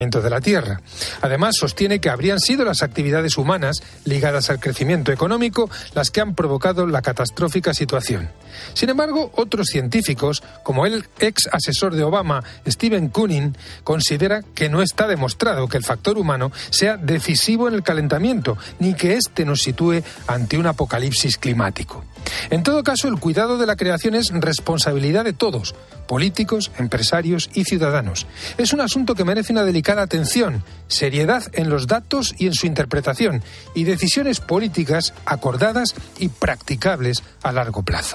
de la Tierra. Además, sostiene que habrían sido las actividades humanas ligadas al crecimiento económico las que han provocado la catastrófica situación. Sin embargo, otros científicos, como el ex asesor de Obama, Stephen Koonin, considera que no está demostrado que el factor humano sea decisivo en el calentamiento, ni que éste nos sitúe ante un apocalipsis climático. En todo caso, el cuidado de la creación es responsabilidad de todos, políticos, empresarios y ciudadanos. Es un asunto que merece una delicada atención, seriedad en los datos y en su interpretación, y decisiones políticas acordadas y practicables a largo plazo.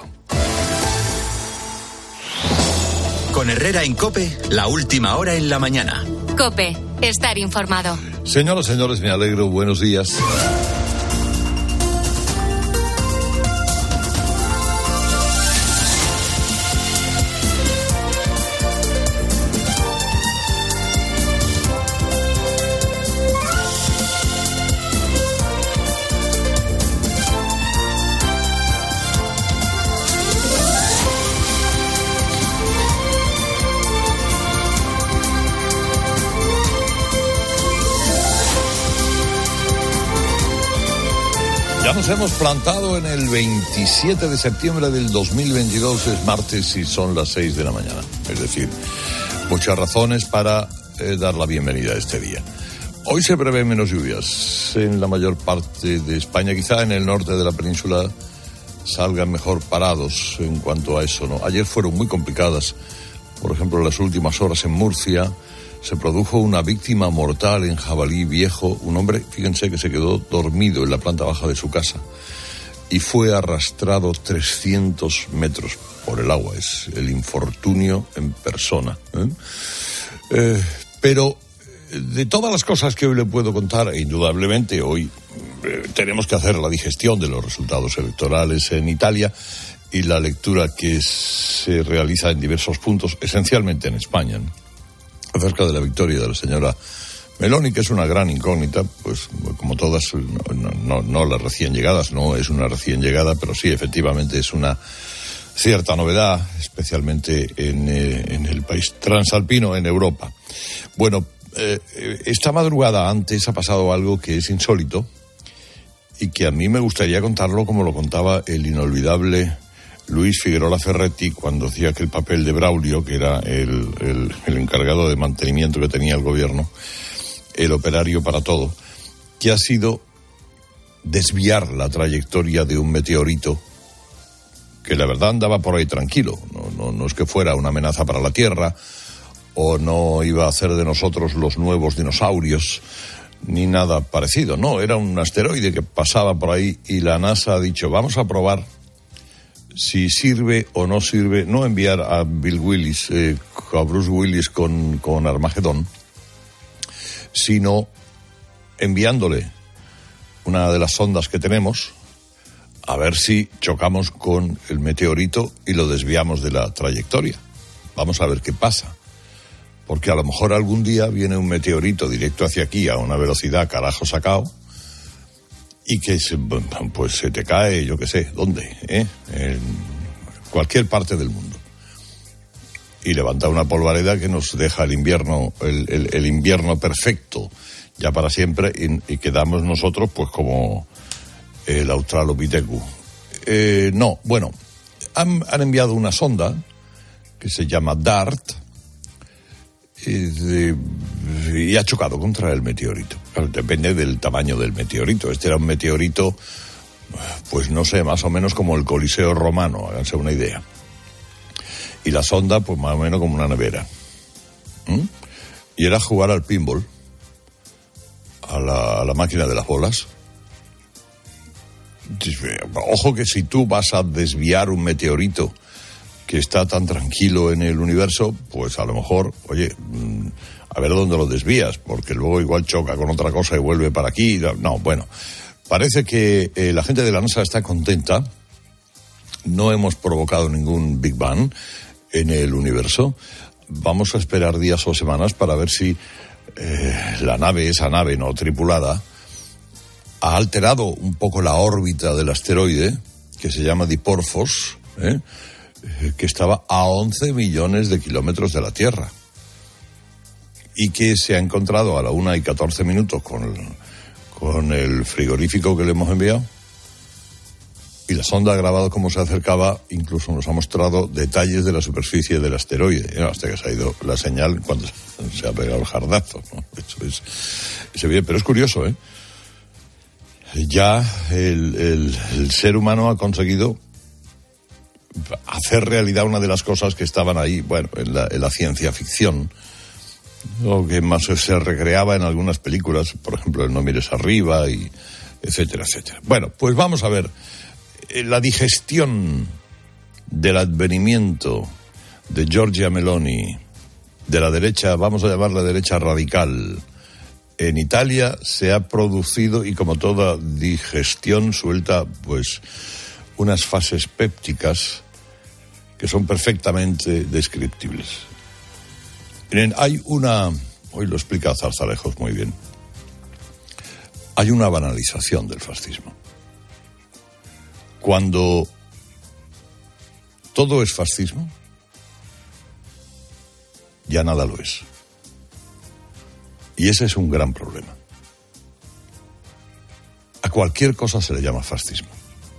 Con Herrera en COPE, la última hora en la mañana. COPE, estar informado. Señoras, señores, me alegro, buenos días. Ya nos hemos plantado en el 27 de septiembre del 2022, es martes y son las 6 de la mañana. Es decir, muchas razones para dar la bienvenida a este día. Hoy se prevén menos lluvias en la mayor parte de España, quizá en el norte de la península salgan mejor parados en cuanto a eso, ¿no? Ayer fueron muy complicadas, por ejemplo, en las últimas horas en Murcia se produjo una víctima mortal en Jabalí Viejo, un hombre, fíjense, que se quedó dormido en la planta baja de su casa y fue arrastrado 300 metros por el agua. Es el infortunio en persona. Pero de todas las cosas que hoy le puedo contar, indudablemente hoy tenemos que hacer la digestión de los resultados electorales en Italia y la lectura que se realiza en diversos puntos, esencialmente en España, ¿no?, acerca de la victoria de la señora Meloni, que es una gran incógnita, pues como todas, no las recién llegadas, no es una recién llegada, pero sí, efectivamente es una cierta novedad, especialmente en el país transalpino, en Europa. Bueno, esta madrugada antes ha pasado algo que es insólito y que a mí me gustaría contarlo como lo contaba el inolvidable Luis Figuerola Ferretti cuando hacía aquel papel de Braulio, que era el encargado de mantenimiento que tenía el gobierno, el operario para todo, que ha sido desviar la trayectoria de un meteorito que la verdad andaba por ahí tranquilo, no es que fuera una amenaza para la Tierra o no iba a hacer de nosotros los nuevos dinosaurios ni nada parecido, no, era un asteroide que pasaba por ahí y la NASA ha dicho, vamos a probar si sirve o no sirve, no enviar a Bill Willis, a Bruce Willis con Armagedón, sino enviándole una de las sondas que tenemos a ver si chocamos con el meteorito y lo desviamos de la trayectoria. Vamos a ver qué pasa, porque a lo mejor algún día viene un meteorito directo hacia aquí a una velocidad carajo sacao y que pues se te cae, yo qué sé, ¿dónde? En cualquier parte del mundo. Y levanta una polvareda que nos deja el invierno, el invierno perfecto, ya para siempre, y quedamos nosotros pues como el Australopithecus. No, bueno, han enviado una sonda que se llama DART, y ha chocado contra el meteorito. Claro, depende del tamaño del meteorito. Este era un meteorito, pues no sé, más o menos como el Coliseo romano, háganse una idea. Y la sonda, pues más o menos como una nevera. Y era jugar al pinball, a la máquina de las bolas. Ojo que si tú vas a desviar un meteorito que está tan tranquilo en el universo, pues a lo mejor, oye, a ver dónde lo desvías, porque luego igual choca con otra cosa y vuelve para aquí. No, bueno, parece que la gente de la NASA está contenta. No hemos provocado ningún Big Bang en el universo. Vamos a esperar días o semanas para ver si esa nave no tripulada, ha alterado un poco la órbita del asteroide, que se llama Diporphos, que estaba a 11 millones de kilómetros de la Tierra. y que se ha encontrado a la 1:14 con el frigorífico que le hemos enviado. Y la sonda ha grabado cómo se acercaba, incluso nos ha mostrado detalles de la superficie del asteroide, hasta que se ha ido la señal cuando se ha pegado el jardazo, ¿no? Eso es evidente, pero es curioso, ¿eh? Ya el ser humano ha conseguido hacer realidad una de las cosas que estaban ahí, bueno, en la ciencia ficción, o que más se recreaba en algunas películas, por ejemplo, el No mires arriba, y etcétera, etcétera. Bueno, pues vamos a ver. La digestión del advenimiento de Giorgia Meloni de la derecha, vamos a llamarla derecha radical, en Italia se ha producido, y como toda digestión suelta pues unas fases pépticas que son perfectamente descriptibles. Miren, hoy lo explica Zarzalejos muy bien, hay una banalización del fascismo. Cuando todo es fascismo, ya nada lo es. Y ese es un gran problema. A cualquier cosa se le llama fascismo.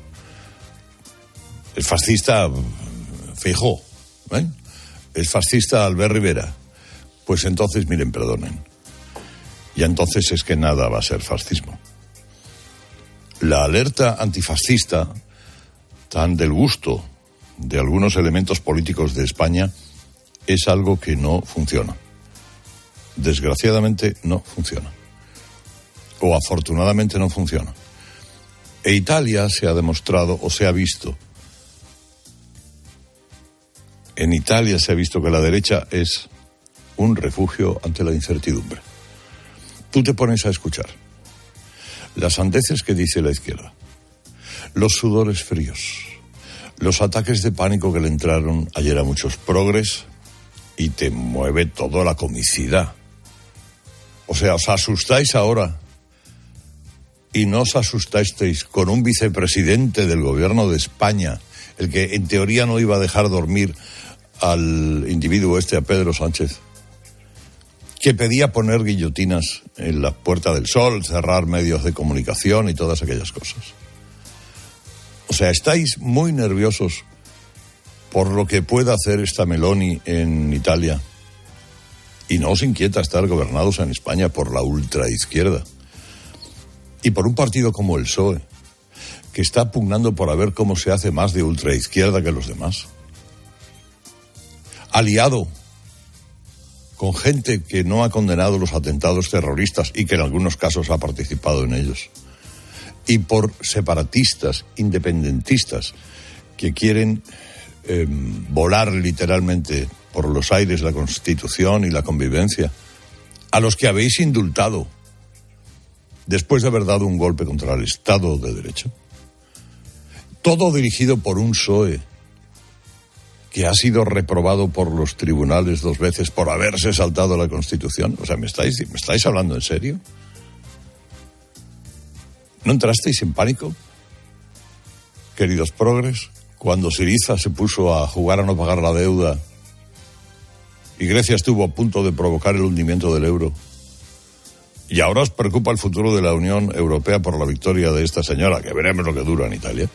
El fascista Feijóo, ¿eh? Es fascista Albert Rivera. Pues entonces, miren, perdonen. Ya entonces es que nada va a ser fascismo. La alerta antifascista, tan del gusto de algunos elementos políticos de España, es algo que no funciona. Desgraciadamente no funciona. O afortunadamente no funciona. E Italia se ha demostrado, o se ha visto, en Italia se ha visto que la derecha es un refugio ante la incertidumbre. Tú te pones a escuchar las sandeces que dice la izquierda, los sudores fríos, los ataques de pánico que le entraron ayer a muchos progres, y te mueve toda la comicidad. O sea, os asustáis ahora y no os asustasteis con un vicepresidente del gobierno de España, el que en teoría no iba a dejar dormir al individuo a Pedro Sánchez, que pedía poner guillotinas en la Puerta del Sol, cerrar medios de comunicación y todas aquellas cosas. O sea, estáis muy nerviosos por lo que pueda hacer esta Meloni en Italia, y no os inquieta estar gobernados en España por la ultraizquierda y por un partido como el PSOE, que está pugnando por a ver cómo se hace más de ultraizquierda que los demás, aliado con gente que no ha condenado los atentados terroristas y que en algunos casos ha participado en ellos, y por separatistas, independentistas, que quieren volar literalmente por los aires la Constitución y la convivencia, a los que habéis indultado después de haber dado un golpe contra el Estado de Derecho. Todo dirigido por un PSOE que ha sido reprobado por los tribunales 2 veces por haberse saltado la Constitución. O sea, ¿me estáis hablando en serio? ¿No entrasteis en pánico, queridos progres, cuando Syriza se puso a jugar a no pagar la deuda y Grecia estuvo a punto de provocar el hundimiento del euro? Y ahora os preocupa el futuro de la Unión Europea por la victoria de esta señora, que veremos lo que dura en Italia.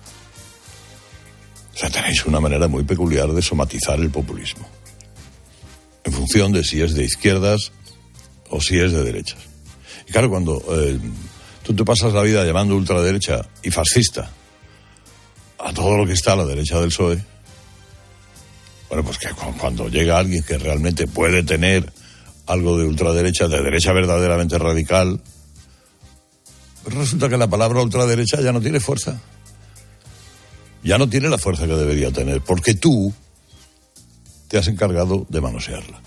O sea, tenéis una manera muy peculiar de somatizar el populismo, en función de si es de izquierdas o si es de derechas. Y claro, cuando tú te pasas la vida llamando ultraderecha y fascista a todo lo que está a la derecha del PSOE, bueno, pues que cuando llega alguien que realmente puede tener algo de ultraderecha, de derecha verdaderamente radical, pues resulta que la palabra ultraderecha ya no tiene fuerza. Ya no tiene la fuerza que debería tener, porque tú te has encargado de manosearla.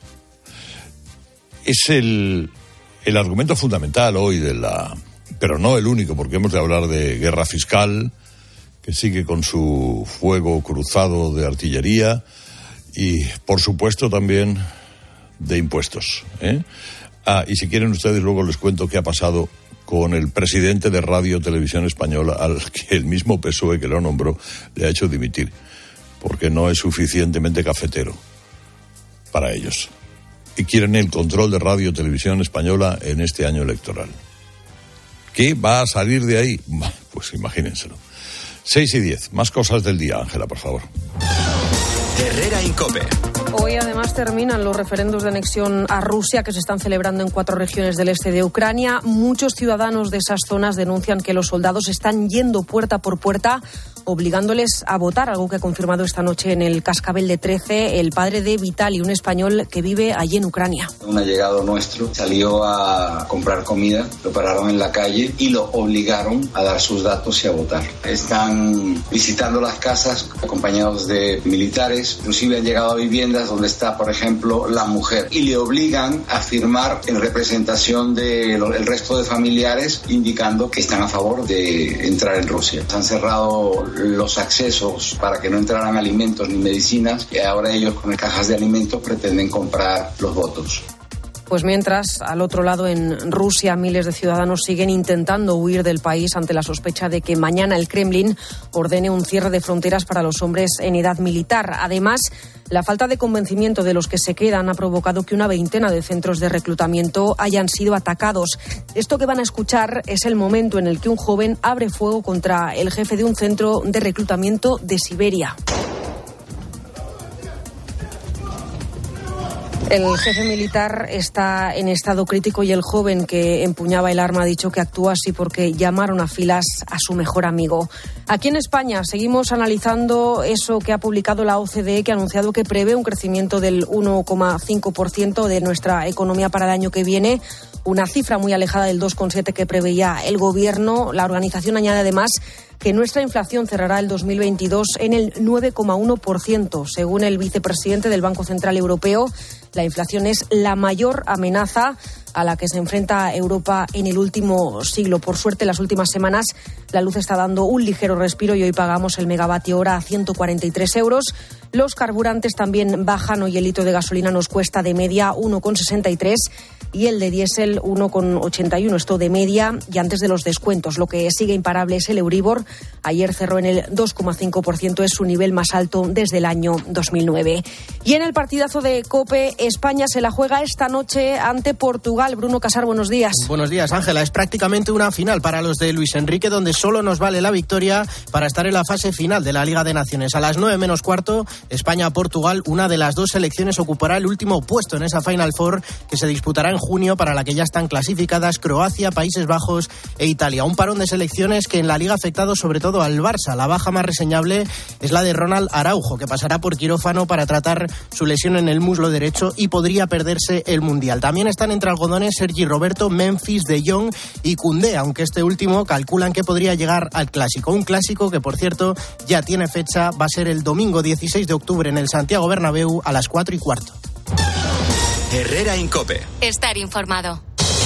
Es el argumento fundamental hoy pero no el único, porque hemos de hablar de guerra fiscal, que sigue con su fuego cruzado de artillería, y por supuesto también de impuestos, ¿eh? Y si quieren ustedes luego les cuento qué ha pasado con el presidente de Radio Televisión Española, al que el mismo PSOE que lo nombró le ha hecho dimitir, porque no es suficientemente cafetero para ellos. y quieren el control de Radio y Televisión Española en este año electoral. ¿Qué va a salir de ahí? Pues imagínenselo. 6:10. Más cosas del día, Ángela, por favor. Herrera Incope. Hoy además terminan los referendos de anexión a Rusia que se están celebrando en 4 regiones del este de Ucrania. Muchos ciudadanos de esas zonas denuncian que los soldados están yendo puerta por puerta, obligándoles a votar, algo que ha confirmado esta noche en el Cascabel de 13 el padre de Vitali, un español que vive allí en Ucrania. Un allegado nuestro salió a comprar comida, lo pararon en la calle y lo obligaron a dar sus datos y a votar. Están visitando las casas acompañados de militares, inclusive han llegado a viviendas donde está, por ejemplo, la mujer, y le obligan a firmar en representación del resto de familiares, indicando que están a favor de entrar en Rusia. Se han cerrado los accesos para que no entraran alimentos ni medicinas, y ahora ellos con cajas de alimentos pretenden comprar los votos. Pues mientras, al otro lado, en Rusia, miles de ciudadanos siguen intentando huir del país ante la sospecha de que mañana el Kremlin ordene un cierre de fronteras para los hombres en edad militar. Además, la falta de convencimiento de los que se quedan ha provocado que una veintena de centros de reclutamiento hayan sido atacados. Esto que van a escuchar es el momento en el que un joven abre fuego contra el jefe de un centro de reclutamiento de Siberia. El jefe militar está en estado crítico y el joven que empuñaba el arma ha dicho que actúa así porque llamaron a filas a su mejor amigo. Aquí en España seguimos analizando eso que ha publicado la OCDE, que ha anunciado que prevé un crecimiento del 1,5% de nuestra economía para el año que viene, una cifra muy alejada del 2,7% que preveía el gobierno. La organización añade además que nuestra inflación cerrará el 2022 en el 9,1%. Según el vicepresidente del Banco Central Europeo, la inflación es la mayor amenaza a la que se enfrenta Europa en el último siglo. Por suerte, en las últimas semanas la luz está dando un ligero respiro y hoy pagamos el megavatio hora a 143 euros. Los carburantes también bajan. Hoy el litro de gasolina nos cuesta de media 1,63 y el de diésel 1,81. Esto de media y antes de los descuentos. Lo que sigue imparable es el Euribor. Ayer cerró en el 2,5%, es su nivel más alto desde el año 2009. Y en el partidazo de COPE, España se la juega esta noche ante Portugal. Bruno Casar, buenos días. Buenos días, Ángela. Es prácticamente una final para los de Luis Enrique, donde solo nos vale la victoria para estar en la fase final de la Liga de Naciones. A las 9 menos cuarto, España-Portugal, una de las dos selecciones ocupará el último puesto en esa Final Four que se disputará en junio, para la que ya están clasificadas Croacia, Países Bajos e Italia. Un parón de selecciones que en la Liga ha afectado sobre todo al Barça. La baja más reseñable es la de Ronald Araujo, que pasará por quirófano para tratar su lesión en el muslo derecho y podría perderse el Mundial. También están entre algodones Sergi Roberto, Memphis, De Jong y Koundé, aunque este último calculan que podría llegar al Clásico. Un Clásico que, por cierto, ya tiene fecha. Va a ser el domingo 16 de octubre en el Santiago Bernabéu a las 4:15. Herrera Incope. Estar informado.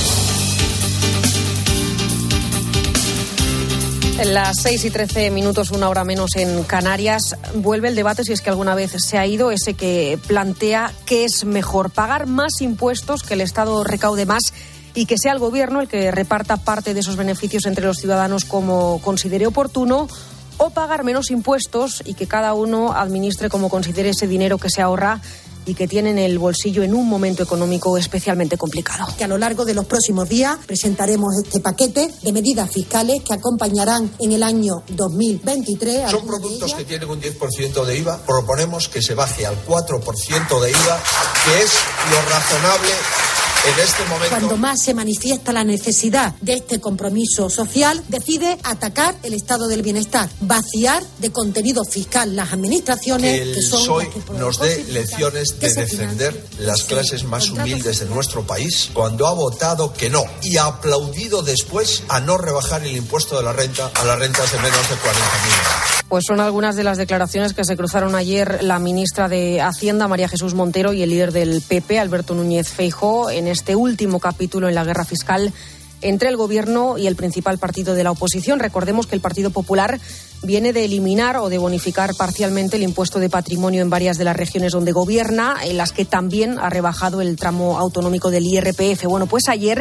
En las 6:13, una hora menos en Canarias, vuelve el debate, si es que alguna vez se ha ido, ese que plantea qué es mejor, pagar más impuestos, que el Estado recaude más y que sea el Gobierno el que reparta parte de esos beneficios entre los ciudadanos como considere oportuno, o pagar menos impuestos y que cada uno administre como considere ese dinero que se ahorra y que tiene en el bolsillo en un momento económico especialmente complicado. Que a lo largo de los próximos días presentaremos este paquete de medidas fiscales que acompañarán en el año 2023. Son productos que tienen un 10% de IVA. Proponemos que se baje al 4% de IVA, que es lo razonable en este momento. Cuando más se manifiesta la necesidad de este compromiso social, decide atacar el estado del bienestar, vaciar de contenido fiscal las administraciones que el que son PSOE las que nos dé lecciones de defender las clases más humildes de nuestro país, cuando ha votado que no y ha aplaudido después a no rebajar el impuesto de la renta a las rentas de menos de 40.000. Pues son algunas de las declaraciones que se cruzaron ayer la ministra de Hacienda, María Jesús Montero, y el líder del PP, Alberto Núñez Feijóo, en este último capítulo en la guerra fiscal entre el Gobierno y el principal partido de la oposición. Recordemos que el Partido Popular viene de eliminar o de bonificar parcialmente el impuesto de patrimonio en varias de las regiones donde gobierna, en las que también ha rebajado el tramo autonómico del IRPF. Bueno, pues ayer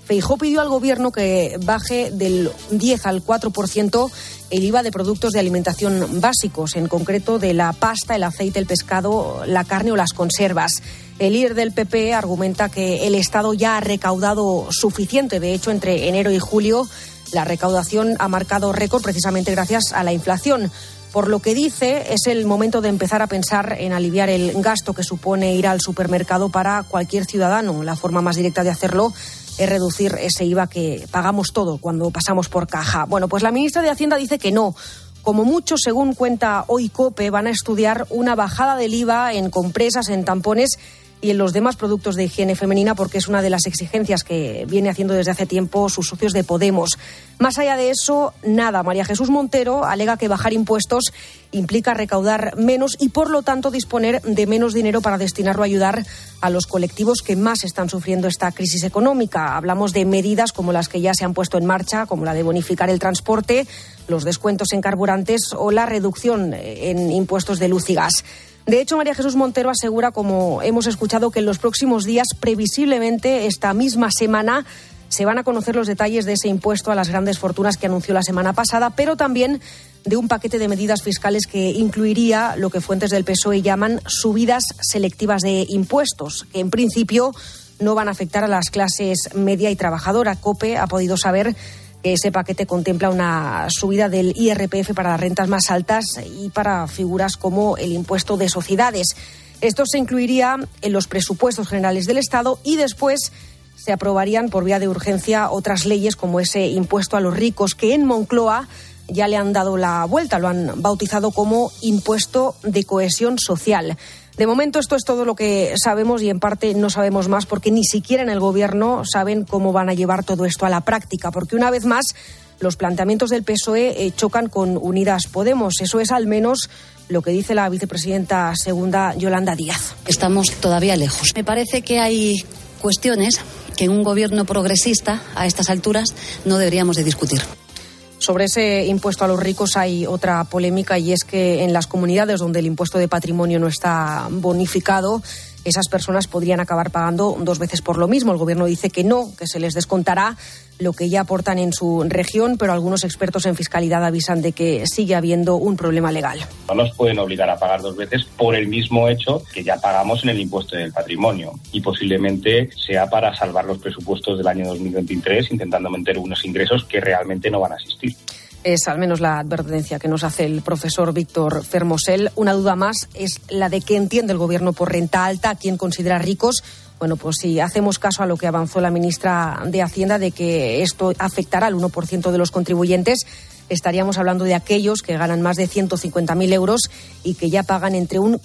Feijóo pidió al Gobierno que baje del 10 al 4% el IVA de productos de alimentación básicos, en concreto de la pasta, el aceite, el pescado, la carne o las conservas. El líder del PP argumenta que el Estado ya ha recaudado suficiente. De hecho, entre enero y julio, la recaudación ha marcado récord precisamente gracias a la inflación. Por lo que dice, es el momento de empezar a pensar en aliviar el gasto que supone ir al supermercado para cualquier ciudadano. La forma más directa de hacerlo es reducir ese IVA que pagamos todo cuando pasamos por caja. Bueno, pues la ministra de Hacienda dice que no. Como mucho, según cuenta hoy COPE, van a estudiar una bajada del IVA en compresas, en tampones y en los demás productos de higiene femenina, porque es una de las exigencias que viene haciendo desde hace tiempo sus socios de Podemos. Más allá de eso, nada. María Jesús Montero alega que bajar impuestos implica recaudar menos y, por lo tanto, disponer de menos dinero para destinarlo a ayudar a los colectivos que más están sufriendo esta crisis económica. Hablamos de medidas como las que ya se han puesto en marcha, como la de bonificar el transporte, los descuentos en carburantes o la reducción en impuestos de luz y gas. De hecho, María Jesús Montero asegura, como hemos escuchado, que en los próximos días, previsiblemente esta misma semana, se van a conocer los detalles de ese impuesto a las grandes fortunas que anunció la semana pasada, pero también de un paquete de medidas fiscales que incluiría lo que fuentes del PSOE llaman subidas selectivas de impuestos, que en principio no van a afectar a las clases media y trabajadora. COPE ha podido saber que ese paquete contempla una subida del IRPF para las rentas más altas y para figuras como el impuesto de sociedades. Esto se incluiría en los presupuestos generales del Estado y después se aprobarían por vía de urgencia otras leyes como ese impuesto a los ricos, que en Moncloa ya le han dado la vuelta, lo han bautizado como impuesto de cohesión social. De momento esto es todo lo que sabemos y en parte no sabemos más porque ni siquiera en el Gobierno saben cómo van a llevar todo esto a la práctica, porque una vez más los planteamientos del PSOE chocan con Unidas Podemos. Eso es al menos lo que dice la vicepresidenta segunda, Yolanda Díaz. Estamos todavía lejos. Me parece que hay cuestiones que en un Gobierno progresista a estas alturas no deberíamos de discutir. Sobre ese impuesto a los ricos hay otra polémica y es que en las comunidades donde el impuesto de patrimonio no está bonificado, esas personas podrían acabar pagando 2 veces por lo mismo. El Gobierno dice que no, que se les descontará lo que ya aportan en su región, pero algunos expertos en fiscalidad avisan de que sigue habiendo un problema legal. No nos pueden obligar a pagar 2 veces por el mismo hecho que ya pagamos en el impuesto del patrimonio y posiblemente sea para salvar los presupuestos del año 2023 intentando meter unos ingresos que realmente no van a existir. Es al menos la advertencia que nos hace el profesor Víctor Fermosel. Una duda más es la de qué entiende el Gobierno por renta alta, a quién considera ricos. Bueno, pues si hacemos caso a lo que avanzó la ministra de Hacienda de que esto afectará al 1% de los contribuyentes, estaríamos hablando de aquellos que ganan más de 150.000 euros y que ya pagan entre un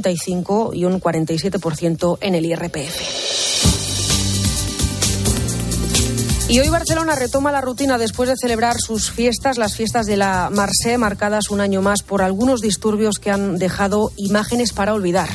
45 y un 47% en el IRPF. Y hoy Barcelona retoma la rutina después de celebrar sus fiestas, las fiestas de la Mercè, marcadas un año más por algunos disturbios que han dejado imágenes para olvidar.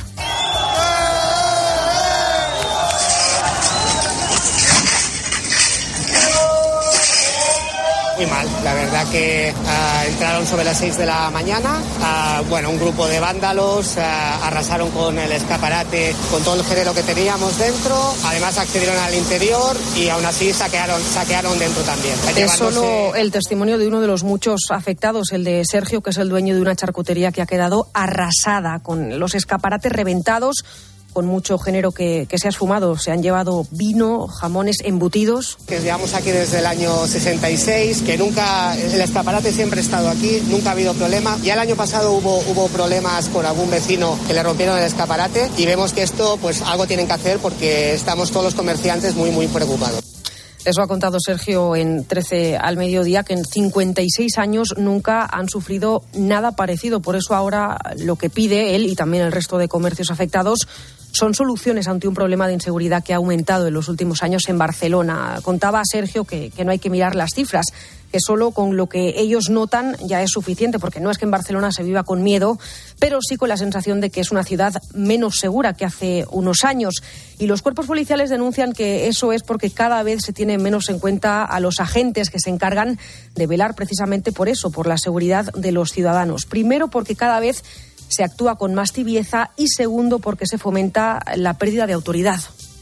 Muy mal, la verdad que entraron sobre las 6 de la mañana, un grupo de vándalos arrasaron con el escaparate, con todo el género que teníamos dentro, además accedieron al interior y aún así saquearon dentro también. Es solo el testimonio de uno de los muchos afectados, el de Sergio, que es el dueño de una charcutería que ha quedado arrasada, con los escaparates reventados, con mucho género que se ha esfumado. Se han llevado vino, jamones, embutidos. Que llevamos aquí desde el año 66, que nunca, el escaparate siempre ha estado aquí, nunca ha habido problema. Ya el año pasado hubo problemas con algún vecino que le rompieron el escaparate y vemos que esto, pues algo tienen que hacer porque estamos todos los comerciantes muy, muy preocupados. Eso ha contado Sergio en 13 al mediodía, que en 56 años nunca han sufrido nada parecido. Por eso ahora lo que pide él y también el resto de comercios afectados son soluciones ante un problema de inseguridad que ha aumentado en los últimos años en Barcelona. Contaba Sergio que no hay que mirar las cifras, que solo con lo que ellos notan ya es suficiente, porque no es que en Barcelona se viva con miedo, pero sí con la sensación de que es una ciudad menos segura que hace unos años. Y los cuerpos policiales denuncian que eso es porque cada vez se tiene menos en cuenta a los agentes que se encargan de velar precisamente por eso, por la seguridad de los ciudadanos. Primero, porque cada vez se actúa con más tibieza y segundo, porque se fomenta la pérdida de autoridad.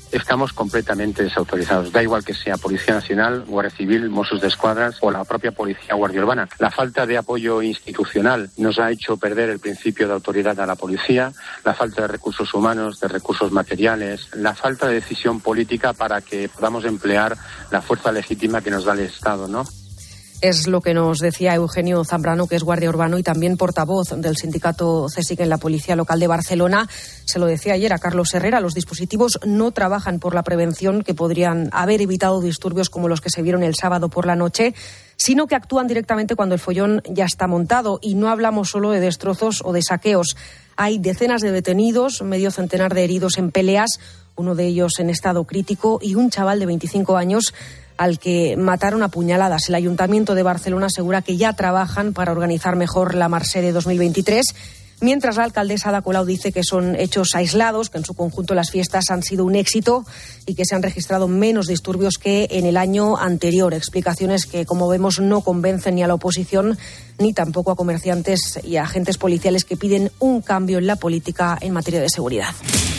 estamos completamente desautorizados. Da igual que sea Policía Nacional, Guardia Civil, Mossos d'Esquadra o la propia Policía Guardia Urbana. La falta de apoyo institucional nos ha hecho perder el principio de autoridad a la policía, la falta de recursos humanos, de recursos materiales, la falta de decisión política para que podamos emplear la fuerza legítima que nos da el Estado, ¿no? Es lo que nos decía Eugenio Zambrano, que es guardia urbano y también portavoz del sindicato CSIC en la Policía Local de Barcelona. Se lo decía ayer a Carlos Herrera, los dispositivos no trabajan por la prevención, que podrían haber evitado disturbios como los que se vieron el sábado por la noche, sino que actúan directamente cuando el follón ya está montado. Y no hablamos solo de destrozos o de saqueos. Hay decenas de detenidos, medio centenar de heridos en peleas, uno de ellos en estado crítico, y un chaval de 25 años al que mataron a puñaladas. El Ayuntamiento de Barcelona asegura que ya trabajan para organizar mejor la Mercè de 2023, mientras la alcaldesa Ada Colau dice que son hechos aislados, que en su conjunto las fiestas han sido un éxito y que se han registrado menos disturbios que en el año anterior. Explicaciones que, como vemos, no convencen ni a la oposición ni tampoco a comerciantes y a agentes policiales que piden un cambio en la política en materia de seguridad.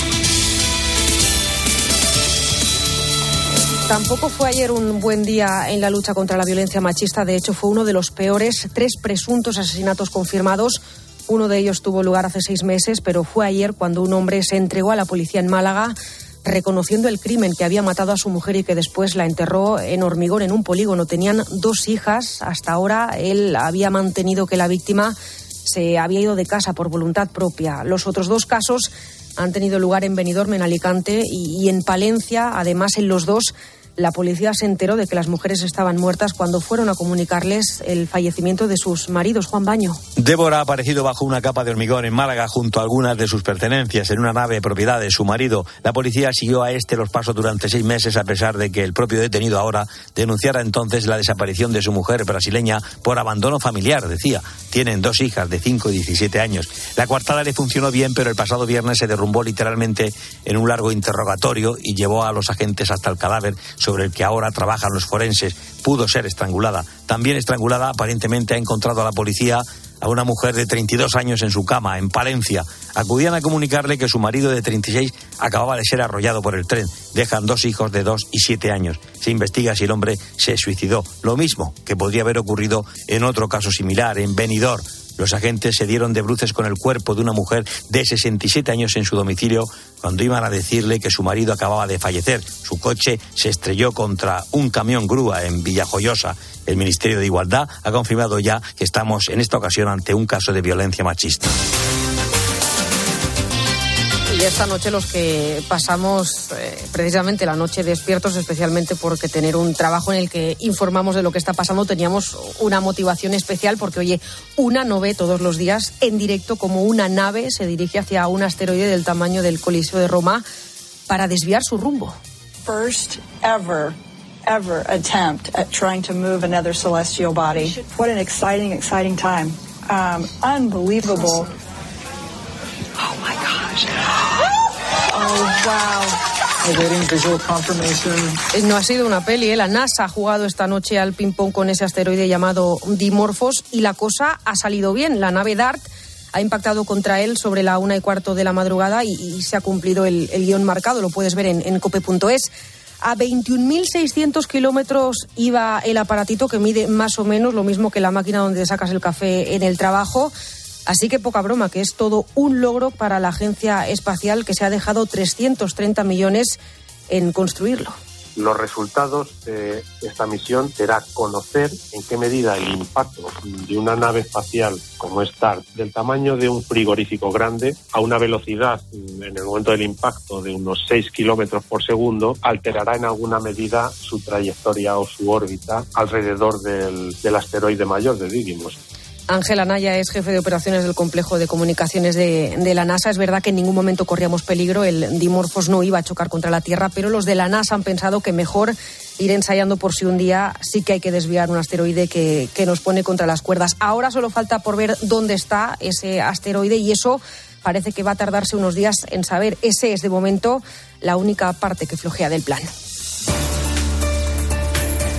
Tampoco fue ayer un buen día en la lucha contra la violencia machista. De hecho, fue uno de los peores. 3 presuntos asesinatos confirmados. Uno de ellos tuvo lugar hace 6 meses, pero fue ayer cuando un hombre se entregó a la policía en Málaga, reconociendo el crimen, que había matado a su mujer y que después la enterró en hormigón en un polígono. Tenían 2 hijas. Hasta ahora él había mantenido que la víctima se había ido de casa por voluntad propia. Los otros 2 casos han tenido lugar en Benidorm, en Alicante y en Palencia. Además, en los 2 la policía se enteró de que las mujeres estaban muertas cuando fueron a comunicarles el fallecimiento de sus maridos. Juan Baño. Débora ha aparecido bajo una capa de hormigón en Málaga junto a algunas de sus pertenencias en una nave propiedad de su marido. La policía siguió a los pasos durante 6 meses, a pesar de que el propio detenido ahora denunciara entonces la desaparición de su mujer brasileña por abandono familiar, decía. Tienen 2 hijas de 5 y 17 años. La coartada le funcionó bien, pero el pasado viernes se derrumbó literalmente en un largo interrogatorio y llevó a los agentes hasta el cadáver sobre el que ahora trabajan los forenses. Pudo ser estrangulada. También estrangulada, aparentemente, ha encontrado a la policía a una mujer de 32 años en su cama, en Palencia. Acudían a comunicarle que su marido de 36 acababa de ser arrollado por el tren. Dejan 2 hijos de 2 y 7 años. Se investiga si el hombre se suicidó. Lo mismo que podría haber ocurrido en otro caso similar, en Benidorm. Los agentes se dieron de bruces con el cuerpo de una mujer de 67 años en su domicilio cuando iban a decirle que su marido acababa de fallecer. Su coche se estrelló contra un camión grúa en Villajoyosa. El Ministerio de Igualdad ha confirmado ya que estamos en esta ocasión ante un caso de violencia machista. Y esta noche los que pasamos precisamente la noche despiertos, especialmente porque tener un trabajo en el que informamos de lo que está pasando, teníamos una motivación especial porque, oye, una no ve todos los días en directo como una nave se dirige hacia un asteroide del tamaño del Coliseo de Roma para desviar su rumbo. First ever attempt at trying to move another celestial body. What an exciting time. Unbelievable. Oh my gosh. Oh, wow. No ha sido una peli, La NASA ha jugado esta noche al ping-pong con ese asteroide llamado Dimorphos y la cosa ha salido bien. La nave DART ha impactado contra él sobre la 1:15 de la madrugada y se ha cumplido el guión marcado. Lo puedes ver en cope.es. A 21.600 kilómetros iba el aparatito, que mide más o menos lo mismo que la máquina donde sacas el café en el trabajo. Así que poca broma, que es todo un logro para la Agencia Espacial, que se ha dejado 330 millones en construirlo. Los resultados de esta misión será conocer en qué medida el impacto de una nave espacial como es DART, del tamaño de un frigorífico grande, a una velocidad en el momento del impacto de unos 6 kilómetros por segundo, alterará en alguna medida su trayectoria o su órbita alrededor del asteroide mayor de Didymos. Ángel Anaya es jefe de operaciones del complejo de comunicaciones de la NASA. Es verdad que en ningún momento corríamos peligro, el Dimorphos no iba a chocar contra la Tierra, pero los de la NASA han pensado que mejor ir ensayando por si un día sí que hay que desviar un asteroide que nos pone contra las cuerdas. Ahora solo falta por ver dónde está ese asteroide y eso parece que va a tardarse unos días en saber. Ese es de momento la única parte que flojea del plan.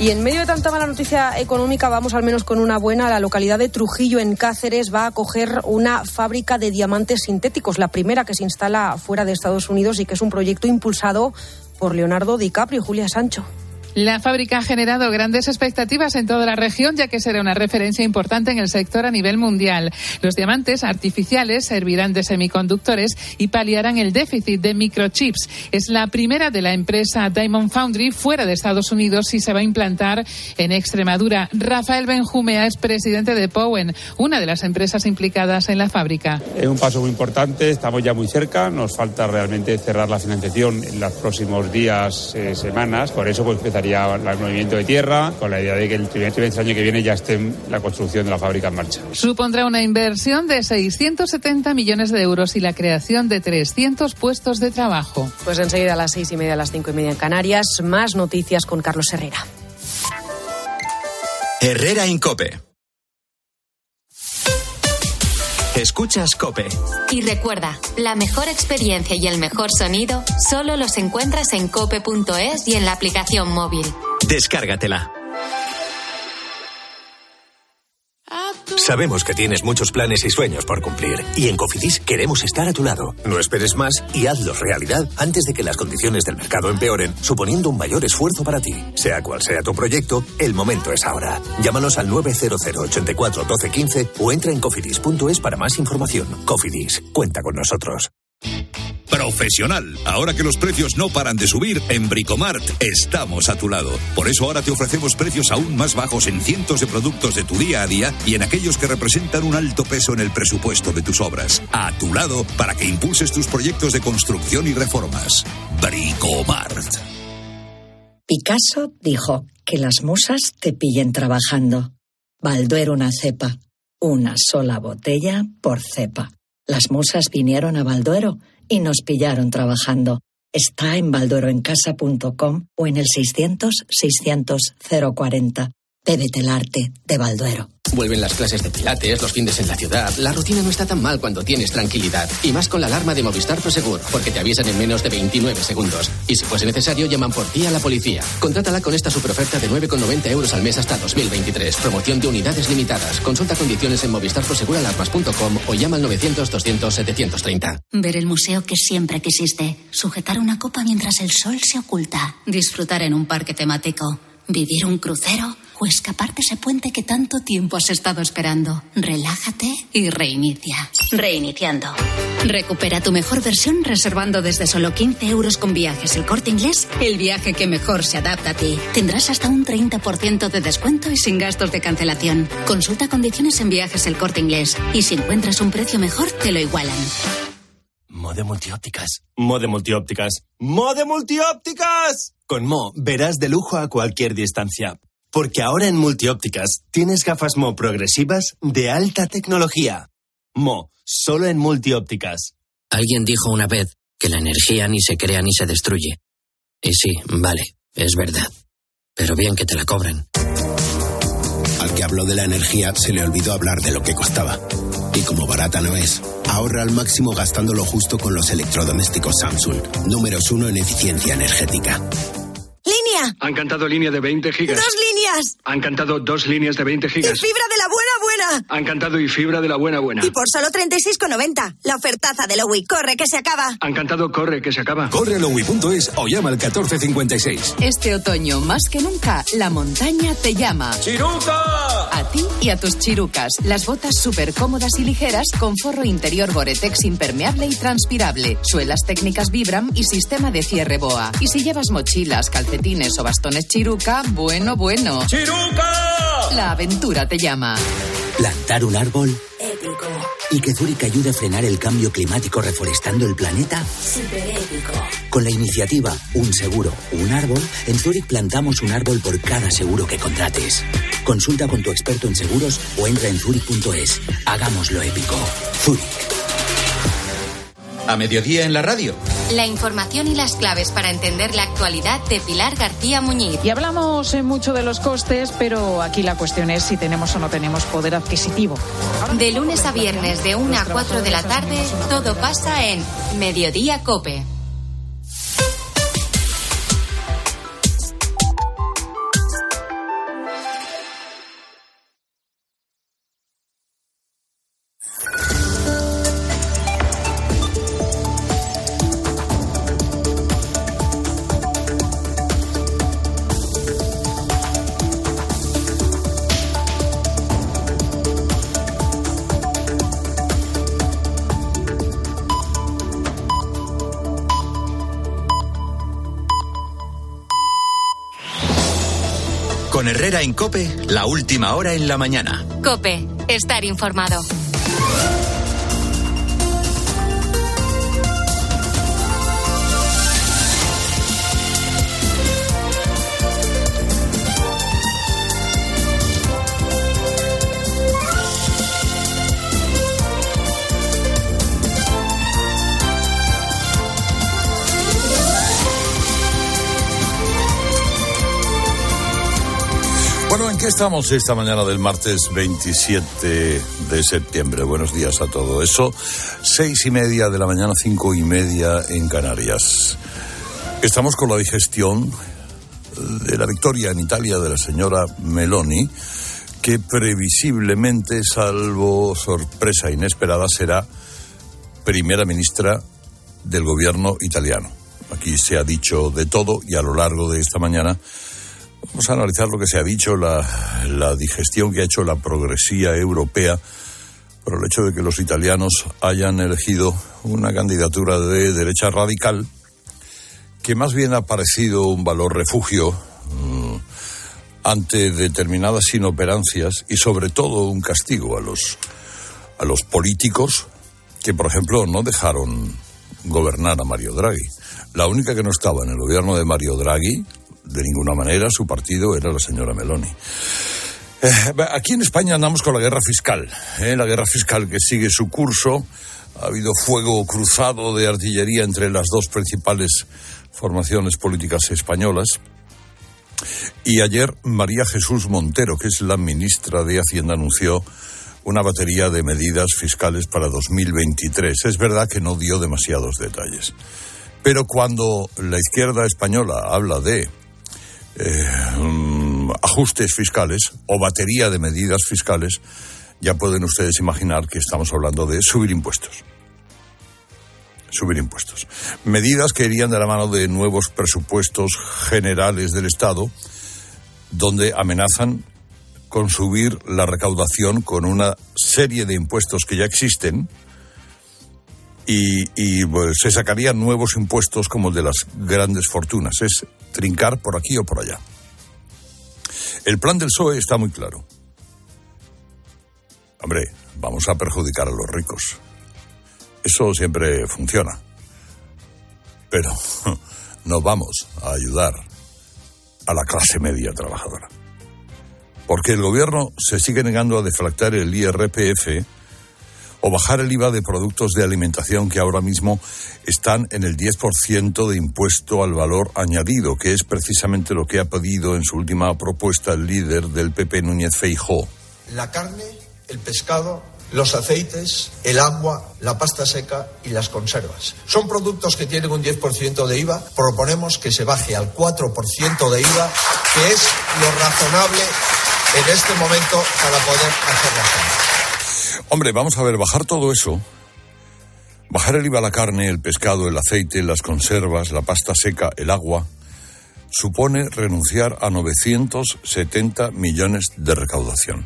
Y en medio de tanta mala noticia económica, vamos al menos con una buena. La localidad de Trujillo, en Cáceres, va a acoger una fábrica de diamantes sintéticos, la primera que se instala fuera de Estados Unidos y que es un proyecto impulsado por Leonardo DiCaprio y Julia Sancho. La fábrica ha generado grandes expectativas en toda la región, ya que será una referencia importante en el sector a nivel mundial. Los diamantes artificiales servirán de semiconductores y paliarán el déficit de microchips. Es la primera de la empresa Diamond Foundry fuera de Estados Unidos y se va a implantar en Extremadura. Rafael Benjumea es presidente de Powen, una de las empresas implicadas en la fábrica. Es un paso muy importante, estamos ya muy cerca, nos falta realmente cerrar la financiación en los próximos días, semanas, por eso pues empezaría el movimiento de tierra, con la idea de que el primer trimestre del año que viene ya esté la construcción de la fábrica en marcha. Supondrá una inversión de 670 millones de euros y la creación de 300 puestos de trabajo. Pues enseguida a las 6:30, a las 5:30 en Canarias, más noticias con Carlos Herrera. Herrera en COPE. Escuchas COPE. Y recuerda, la mejor experiencia y el mejor sonido solo los encuentras en cope.es y en la aplicación móvil. Descárgatela. Sabemos que tienes muchos planes y sueños por cumplir y en Cofidis queremos estar a tu lado. No esperes más y hazlos realidad antes de que las condiciones del mercado empeoren, suponiendo un mayor esfuerzo para ti. Sea cual sea tu proyecto, el momento es ahora. Llámanos al 900 84 12 15 o entra en cofidis.es para más información. Cofidis, cuenta con nosotros. Profesional. Ahora que los precios no paran de subir, en Bricomart estamos a tu lado. Por eso ahora te ofrecemos precios aún más bajos en cientos de productos de tu día a día y en aquellos que representan un alto peso en el presupuesto de tus obras. A tu lado para que impulses tus proyectos de construcción y reformas. Bricomart. Picasso dijo que las musas te pillen trabajando. Balduero una cepa. Una sola botella por cepa. Las musas vinieron a Balduero y nos pillaron trabajando. Está en baldueroencasa.com o en el 600-600-040. Bébete el arte de Balduero. Vuelven las clases de pilates, los fines en la ciudad. La rutina no está tan mal cuando tienes tranquilidad. Y más con la alarma de Movistar Prosegur, porque te avisan en menos de 29 segundos. Y si fuese necesario, llaman por ti a la policía. Contrátala con esta superoferta de 9,90 euros al mes hasta 2023. Promoción de unidades limitadas. Consulta condiciones en movistarproseguralarmas.com o llama al 900-200-730. Ver el museo que siempre quisiste. Sujetar una copa mientras el sol se oculta. Disfrutar en un parque temático. Vivir un crucero o escaparte ese puente que tanto tiempo has estado esperando. Relájate y reinicia. Reiniciando. Recupera tu mejor versión reservando desde solo 15 euros con Viajes El Corte Inglés, el viaje que mejor se adapta a ti. Tendrás hasta un 30% de descuento y sin gastos de cancelación. Consulta condiciones en Viajes El Corte Inglés y si encuentras un precio mejor, te lo igualan. Mode Multiópticas. Mode Multiópticas. ¡Mode Multiópticas! Con Mo verás de lujo a cualquier distancia. Porque ahora en Multiópticas tienes gafas Mo progresivas de alta tecnología. Mo, solo en Multiópticas. Alguien dijo una vez que la energía ni se crea ni se destruye. Y sí, vale, es verdad. Pero bien que te la cobran. Al que habló de la energía se le olvidó hablar de lo que costaba. Y como barata no es, ahorra al máximo gastando lo justo con los electrodomésticos Samsung, números 1 en eficiencia energética. ¡Línea! Han cantado línea de 20 gigas. ¡2 líneas! Han cantado 2 líneas de 20 gigas. ¡Y fibra de la buena! Han cantado y fibra de la buena. Y por solo 36,90. La ofertaza de Lowy. ¡Corre, que se acaba! Han cantado corre, que se acaba. Corre a lowy.es o llama al 1456. Este otoño, más que nunca, la montaña te llama. ¡Chiruca! A ti y a tus chirucas. Las botas súper cómodas y ligeras con forro interior Gore-Tex impermeable y transpirable. Suelas técnicas Vibram y sistema de cierre BOA. Y si llevas mochilas, calcetines o bastones Chiruca, bueno. ¡Chiruca! La aventura te llama. ¿Plantar un árbol? Épico. ¿Y que Zurich ayude a frenar el cambio climático reforestando el planeta? Súper épico. Con la iniciativa Un Seguro, Un Árbol, en Zurich plantamos un árbol por cada seguro que contrates. Consulta con tu experto en seguros o entra en zurich.es. Hagámoslo épico. Zurich. A mediodía en la radio. La información y las claves para entender la actualidad de Pilar García Muñiz. Y hablamos mucho de los costes, pero aquí la cuestión es si tenemos o no tenemos poder adquisitivo. De lunes a viernes de 1 a 4 de la tarde, todo pasa en Mediodía COPE. Con Herrera en COPE, la última hora en la mañana. COPE, estar informado. Bueno, ¿en qué estamos esta mañana del martes 27 de septiembre? Buenos días a todo eso. 6:30 de la mañana, 5:30 en Canarias. Estamos con la digestión de la victoria en Italia de la señora Meloni, que previsiblemente, salvo sorpresa inesperada, será primera ministra del gobierno italiano. Aquí se ha dicho de todo y a lo largo de esta mañana vamos a analizar lo que se ha dicho, la digestión que ha hecho la progresía europea por el hecho de que los italianos hayan elegido una candidatura de derecha radical que más bien ha parecido un valor refugio ante determinadas inoperancias y sobre todo un castigo a los políticos que, por ejemplo, no dejaron gobernar a Mario Draghi. La única que no estaba en el gobierno de Mario Draghi, de ninguna manera, su partido, era la señora Meloni. Aquí en España andamos con la guerra fiscal, la guerra fiscal que sigue su curso. Ha habido fuego cruzado de artillería entre las dos principales formaciones políticas españolas. Y ayer María Jesús Montero, que es la ministra de Hacienda, anunció una batería de medidas fiscales para 2023. Es verdad que no dio demasiados detalles. Pero cuando la izquierda española habla de ajustes fiscales o batería de medidas fiscales, ya pueden ustedes imaginar que estamos hablando de subir impuestos. Subir impuestos. Medidas que irían de la mano de nuevos presupuestos generales del Estado, donde amenazan con subir la recaudación con una serie de impuestos que ya existen y pues, se sacarían nuevos impuestos como el de las grandes fortunas. Es trincar por aquí o por allá. El plan del PSOE está muy claro. Hombre, vamos a perjudicar a los ricos. Eso siempre funciona. Pero no vamos a ayudar a la clase media trabajadora. Porque el gobierno se sigue negando a deflactar el IRPF o bajar el IVA de productos de alimentación que ahora mismo están en el 10% de impuesto al valor añadido, que es precisamente lo que ha pedido en su última propuesta el líder del PP, Núñez Feijóo. La carne, el pescado, los aceites, el agua, la pasta seca y las conservas. Son productos que tienen un 10% de IVA. Proponemos que se baje al 4% de IVA, que es lo razonable en este momento para poder hacer la compra. Hombre, vamos a ver, bajar todo eso, bajar el IVA a la carne, el pescado, el aceite, las conservas, la pasta seca, el agua, supone renunciar a 970 millones de recaudación.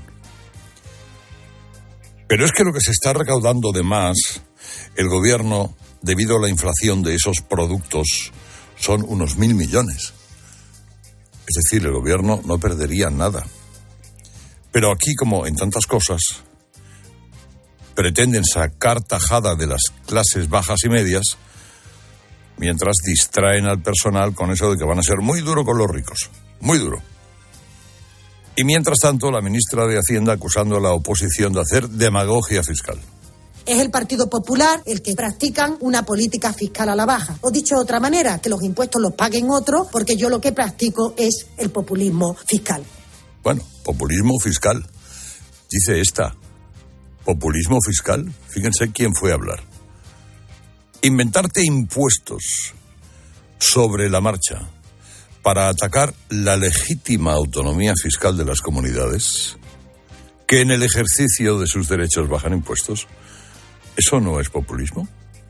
Pero es que lo que se está recaudando de más, el gobierno, debido a la inflación de esos productos, son unos 1.000 millones. Es decir, el gobierno no perdería nada. Pero aquí, como en tantas cosas, pretenden sacar tajada de las clases bajas y medias, mientras distraen al personal con eso de que van a ser muy duro con los ricos, muy duro. Y mientras tanto, la ministra de Hacienda acusando a la oposición de hacer demagogia fiscal. Es el Partido Popular el que practican una política fiscal a la baja. O dicho de otra manera, que los impuestos los paguen otros, porque yo lo que practico es el populismo fiscal. Bueno, populismo fiscal, dice esta. Populismo fiscal, fíjense quién fue a hablar. Inventarte impuestos sobre la marcha para atacar la legítima autonomía fiscal de las comunidades, que en el ejercicio de sus derechos bajan impuestos, ¿eso no es populismo?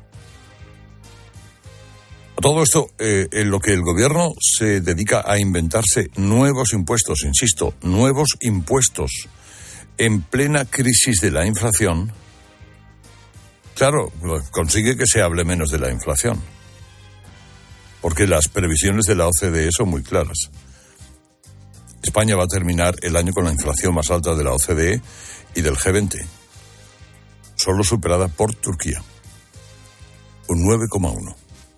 A todo esto, en lo que el gobierno se dedica a inventarse nuevos impuestos, insisto, nuevos impuestos, en plena crisis de la inflación, claro, consigue que se hable menos de la inflación. Porque las previsiones de la OCDE son muy claras. España va a terminar el año con la inflación más alta de la OCDE y del G20, solo superada por Turquía, un 9,1.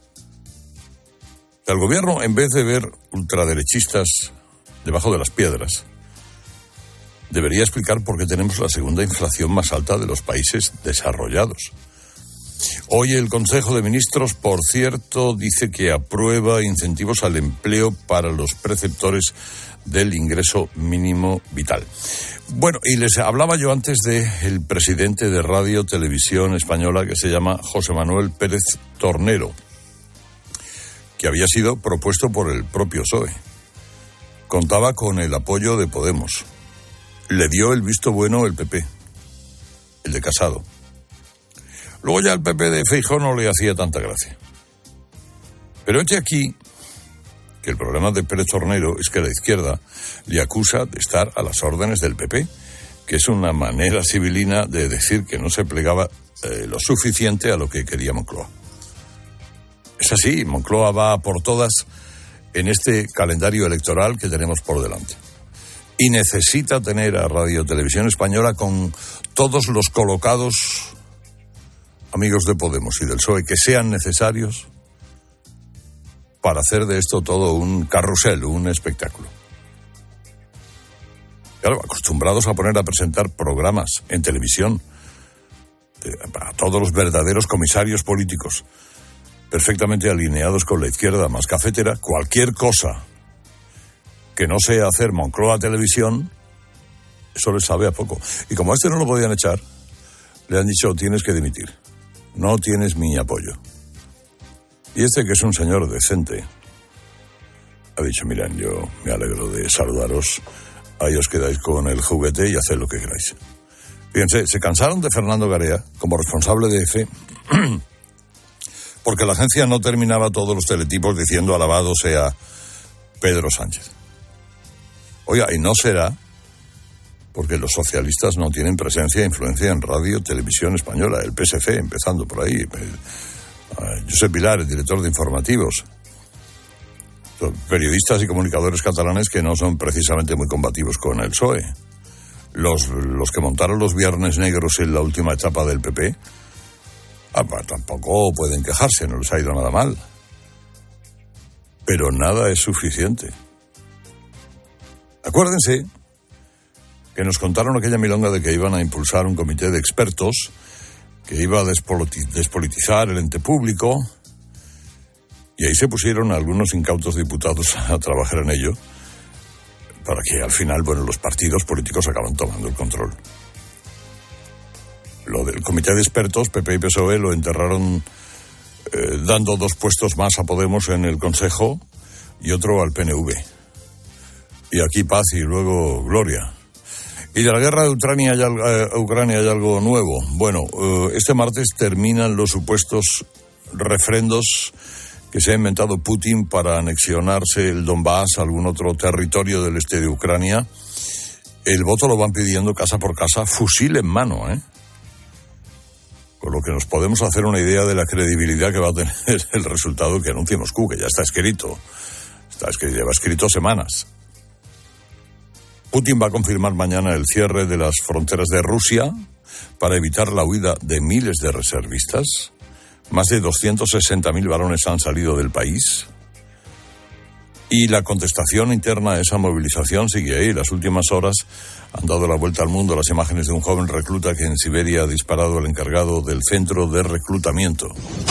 El gobierno, en vez de ver ultraderechistas debajo de las piedras, debería explicar por qué tenemos la segunda inflación más alta de los países desarrollados. Hoy el Consejo de Ministros, por cierto, dice que aprueba incentivos al empleo para los perceptores del ingreso mínimo vital. Bueno, y les hablaba yo antes del presidente de Radio Televisión Española, que se llama José Manuel Pérez Tornero, que había sido propuesto por el propio PSOE. Contaba con el apoyo de Podemos. Le dio el visto bueno el PP, el de Casado. Luego ya el PP de Feijóo no le hacía tanta gracia. Pero este aquí, que el problema de Pérez Tornero es que la izquierda le acusa de estar a las órdenes del PP, que es una manera civilina de decir que no se plegaba lo suficiente a lo que quería Moncloa. Es así, Moncloa va por todas en este calendario electoral que tenemos por delante. Y necesita tener a Radio Televisión Española con todos los colocados amigos de Podemos y del PSOE que sean necesarios para hacer de esto todo un carrusel, un espectáculo. Claro, acostumbrados a poner a presentar programas en televisión para todos los verdaderos comisarios políticos, perfectamente alineados con la izquierda más cafetera, cualquier cosa que no sea hacer Moncloa Televisión, eso les sabe a poco. Y como a este no lo podían echar, le han dicho, tienes que dimitir, no tienes mi apoyo. Y este, que es un señor decente, ha dicho, miren, yo me alegro de saludaros, ahí os quedáis con el juguete y haced lo que queráis. Fíjense, se cansaron de Fernando Garea como responsable de EFE porque la agencia no terminaba todos los teletipos diciendo alabado sea Pedro Sánchez. Oiga, y no será porque los socialistas no tienen presencia e influencia en Radio Televisión Española, el PSC, empezando por ahí. Josep Vilar, el director de informativos. Periodistas y comunicadores catalanes que no son precisamente muy combativos con el PSOE. Los que montaron los Viernes Negros en la última etapa del PP, tampoco pueden quejarse, no les ha ido nada mal. Pero nada es suficiente. Acuérdense que nos contaron aquella milonga de que iban a impulsar un comité de expertos que iba a despolitizar el ente público, y ahí se pusieron algunos incautos diputados a trabajar en ello, para que al final, los partidos políticos acaban tomando el control. Lo del comité de expertos, PP y PSOE, lo enterraron dando 2 puestos más a Podemos en el Consejo y otro al PNV. Y aquí paz y luego gloria. Y de la guerra de Ucrania hay algo nuevo. Bueno, este martes terminan los supuestos refrendos que se ha inventado Putin para anexionarse el Donbass a algún otro territorio del este de Ucrania. El voto lo van pidiendo casa por casa, fusil en mano, Con lo que nos podemos hacer una idea de la credibilidad que va a tener el resultado que anuncie Moscú, que ya está escrito. Lleva escrito semanas. Putin va a confirmar mañana el cierre de las fronteras de Rusia para evitar la huida de miles de reservistas. Más de 260.000 varones han salido del país. Y la contestación interna a esa movilización sigue ahí. Las últimas horas han dado la vuelta al mundo las imágenes de un joven recluta que en Siberia ha disparado al encargado del centro de reclutamiento.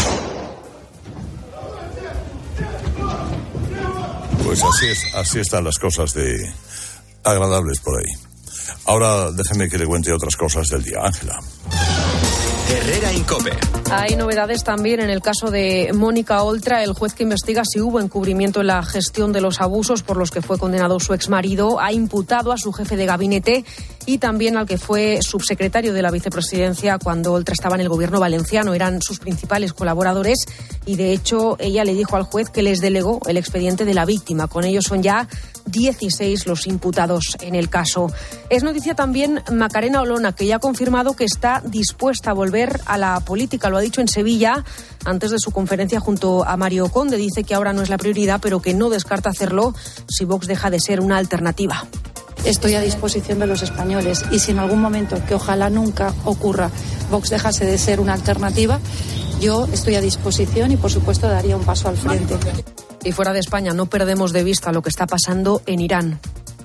Pues así están las cosas de agradables por ahí. Ahora déjeme que le cuente otras cosas del día. Ángela. Herrera Incope. Hay novedades también en el caso de Mónica Oltra. El juez que investiga si hubo encubrimiento en la gestión de los abusos por los que fue condenado su exmarido ha imputado a su jefe de gabinete y también al que fue subsecretario de la vicepresidencia cuando Oltra estaba en el gobierno valenciano. Eran sus principales colaboradores y de hecho ella le dijo al juez que les delegó el expediente de la víctima. Con ello son ya 16 los imputados en el caso. Es noticia también Macarena Olona, que ya ha confirmado que está dispuesta a volver a la política. Lo ha dicho en Sevilla antes de su conferencia junto a Mario Conde. Dice que ahora no es la prioridad, pero que no descarta hacerlo si Vox deja de ser una alternativa. Estoy a disposición de los españoles y si en algún momento, que ojalá nunca ocurra, Vox dejase de ser una alternativa, yo estoy a disposición y por supuesto daría un paso al frente. Y fuera de España no perdemos de vista lo que está pasando en Irán.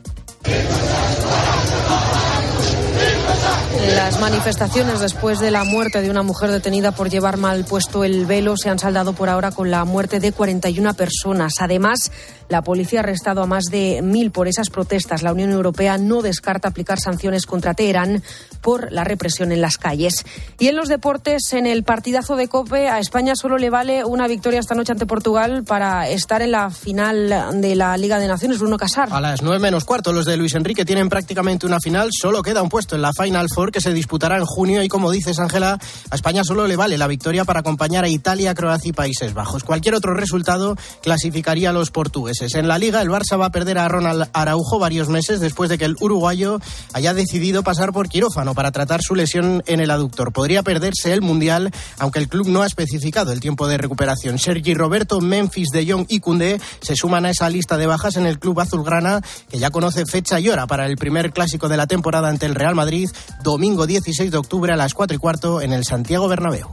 Las manifestaciones después de la muerte de una mujer detenida por llevar mal puesto el velo se han saldado por ahora con la muerte de 41 personas. Además, la policía ha arrestado a más de 1.000 por esas protestas. La Unión Europea no descarta aplicar sanciones contra Teherán por la represión en las calles. Y en los deportes, en el partidazo de COPE, a España solo le vale una victoria esta noche ante Portugal para estar en la final de la Liga de Naciones. Bruno Casar. A las 9:15, los de Luis Enrique tienen prácticamente una final. Solo queda un puesto en la Final Four que se disputará en junio y, como dices, Ángela, a España solo le vale la victoria para acompañar a Italia, Croacia y Países Bajos. Cualquier otro resultado clasificaría a los portugueses. En la Liga, el Barça va a perder a Ronald Araujo varios meses después de que el uruguayo haya decidido pasar por quirófano para tratar su lesión en el aductor. Podría perderse el Mundial, aunque el club no ha especificado el tiempo de recuperación. Sergi Roberto, Memphis, De Jong y Koundé se suman a esa lista de bajas en el club azulgrana, que ya conoce fecha y hora para el primer clásico de la temporada ante el Real Madrid, domingo 16 de octubre a las 4:15 en el Santiago Bernabéu.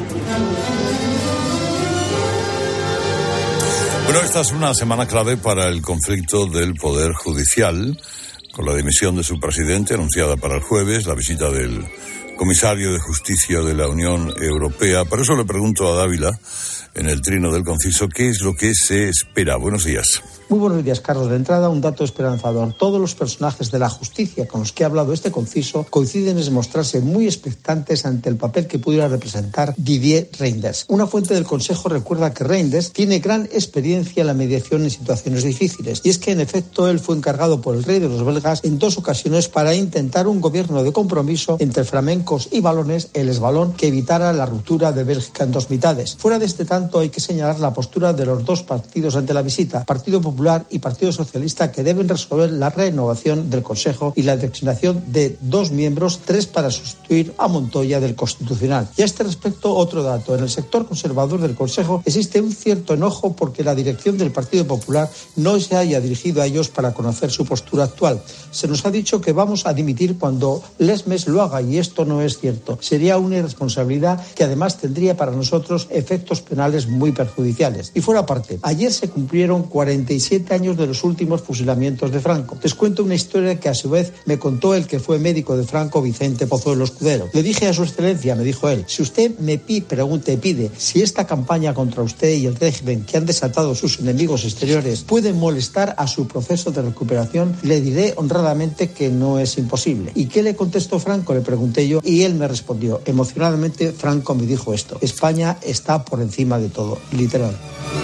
Bueno, esta es una semana clave para el conflicto del Poder Judicial, con la dimisión de su presidente anunciada para el jueves, la visita del comisario de Justicia de la Unión Europea. Por eso le pregunto a Dávila, en el trino del conciso, ¿qué es lo que se espera? Buenos días. Muy buenos días, Carlos. De entrada, un dato esperanzador. Todos los personajes de la justicia con los que ha hablado este conciso coinciden en mostrarse muy expectantes ante el papel que pudiera representar Didier Reynders. Una fuente del Consejo recuerda que Reynders tiene gran experiencia en la mediación en situaciones difíciles. Y es que, en efecto, él fue encargado por el rey de los belgas en 2 ocasiones para intentar un gobierno de compromiso entre flamencos y valones, el esbalón, que evitara la ruptura de Bélgica en 2 mitades. Fuera de este tanto, hay que señalar la postura de los 2 partidos ante la visita, Partido Popular y Partido Socialista, que deben resolver la renovación del Consejo y la designación de 2 miembros, 3 para sustituir a Montoya del Constitucional. Y a este respecto, otro dato. En el sector conservador del Consejo existe un cierto enojo porque la dirección del Partido Popular no se haya dirigido a ellos para conocer su postura actual. Se nos ha dicho que vamos a dimitir cuando Lesmes lo haga, y esto no es cierto. Sería una irresponsabilidad que además tendría para nosotros efectos penales muy perjudiciales. Y fuera parte, ayer se cumplieron 47 años de los últimos fusilamientos de Franco. Les cuento una historia que a su vez me contó el que fue médico de Franco, Vicente Pozuelo Escudero. Le dije a su excelencia, me dijo él, si usted me pide si esta campaña contra usted y el régimen que han desatado sus enemigos exteriores puede molestar a su proceso de recuperación, le diré honradamente que no es imposible. ¿Y qué le contestó Franco?, le pregunté yo, y él me respondió. Emocionadamente, Franco me dijo esto: España está por encima de todo, literal.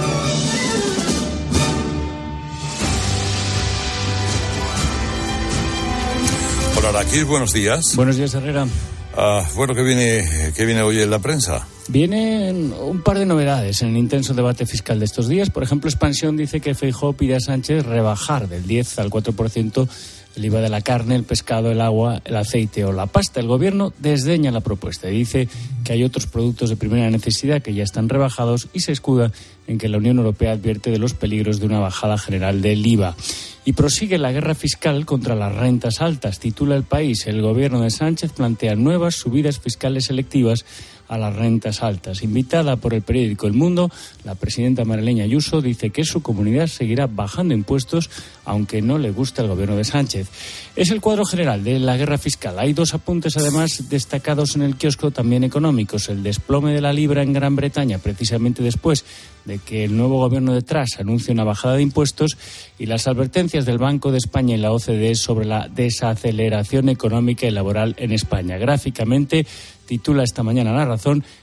Hola, Araquís, buenos días. Buenos días, Herrera. Bueno, ¿qué viene hoy en la prensa? Vienen un par de novedades en el intenso debate fiscal de estos días. Por ejemplo, Expansión dice que Feijóo pide a Sánchez rebajar del 10 al 4% el IVA de la carne, el pescado, el agua, el aceite o la pasta. El gobierno desdeña la propuesta y dice que hay otros productos de primera necesidad que ya están rebajados y se escuda en que la Unión Europea advierte de los peligros de una bajada general del IVA. Y prosigue la guerra fiscal contra las rentas altas. Titula El País: el gobierno de Sánchez plantea nuevas subidas fiscales selectivas a las rentas altas. Invitada por el periódico El Mundo, la presidenta madrileña Ayuso dice que su comunidad seguirá bajando impuestos aunque no le guste al gobierno de Sánchez. Es el cuadro general de la guerra fiscal. Hay 2 apuntes además destacados en el kiosco, también económicos: el desplome de la libra en Gran Bretaña precisamente después de que el nuevo gobierno de Truss anuncie una bajada de impuestos, y las advertencias del Banco de España y la OCDE sobre la desaceleración económica y laboral en España. Gráficamente, titula esta mañana La Razón: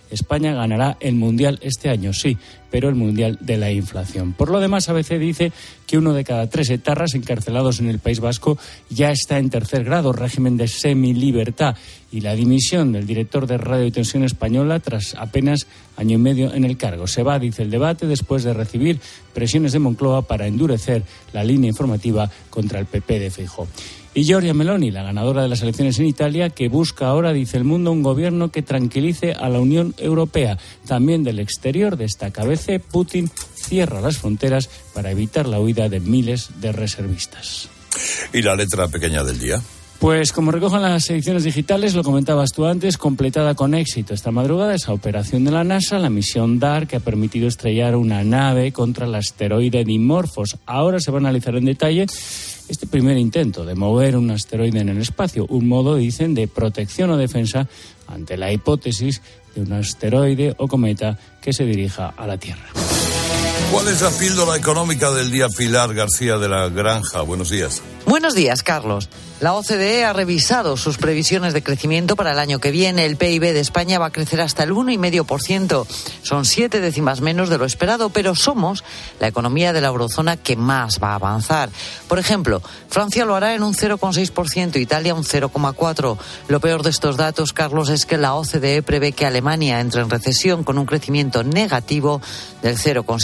España ganará el Mundial este año, sí, pero el Mundial de la inflación. Por lo demás, ABC dice que 1 de cada 3 etarras encarcelados en el País Vasco ya está en tercer grado, régimen de semilibertad, y la dimisión del director de Radio y Televisión Española tras apenas año y medio en el cargo. Se va, dice el debate, después de recibir presiones de Moncloa para endurecer la línea informativa contra el PP de Feijóo. Y Giorgia Meloni, la ganadora de las elecciones en Italia, que busca ahora, dice El Mundo, un gobierno que tranquilice a la Unión Europea. También del exterior destaca ABC, Putin cierra las fronteras para evitar la huida de miles de reservistas. ¿Y la letra pequeña del día? Pues como recogen las ediciones digitales, lo comentabas tú antes, completada con éxito esta madrugada esa operación de la NASA, la misión DART, que ha permitido estrellar una nave contra el asteroide Dimorphos. Ahora se va a analizar en detalle este primer intento de mover un asteroide en el espacio, un modo, dicen, de protección o defensa ante la hipótesis de un asteroide o cometa que se dirija a la Tierra. ¿Cuál es la píldora económica del día? Pilar García de la Granja, buenos días. Buenos días, Carlos. La OCDE ha revisado sus previsiones de crecimiento para el año que viene. El PIB de España va a crecer hasta el 1,5%. Son 7 décimas menos de lo esperado, pero somos la economía de la eurozona que más va a avanzar. Por ejemplo, Francia lo hará en un 0,6%, Italia un 0,4%. Lo peor de estos datos, Carlos, es que la OCDE prevé que Alemania entre en recesión con un crecimiento negativo del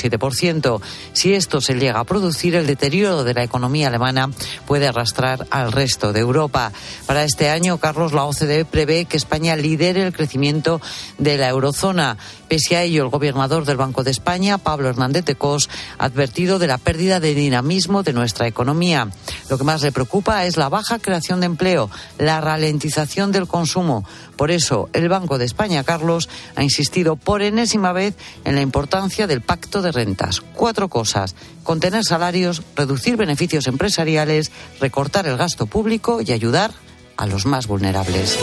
0,7%. Si esto se llega a producir, el deterioro de la economía alemana puede arrastrar al resto de Europa. Para este año, Carlos, la OCDE prevé que España lidere el crecimiento de la eurozona. Pese a ello, el gobernador del Banco de España, Pablo Hernández de Cos, ha advertido de la pérdida de dinamismo de nuestra economía. Lo que más le preocupa es la baja creación de empleo, la ralentización del consumo. Por eso, el Banco de España, Carlos, ha insistido por enésima vez en la importancia del pacto de rentas. 4 cosas: contener salarios, reducir beneficios empresariales, recortar el gasto público y ayudar a los más vulnerables.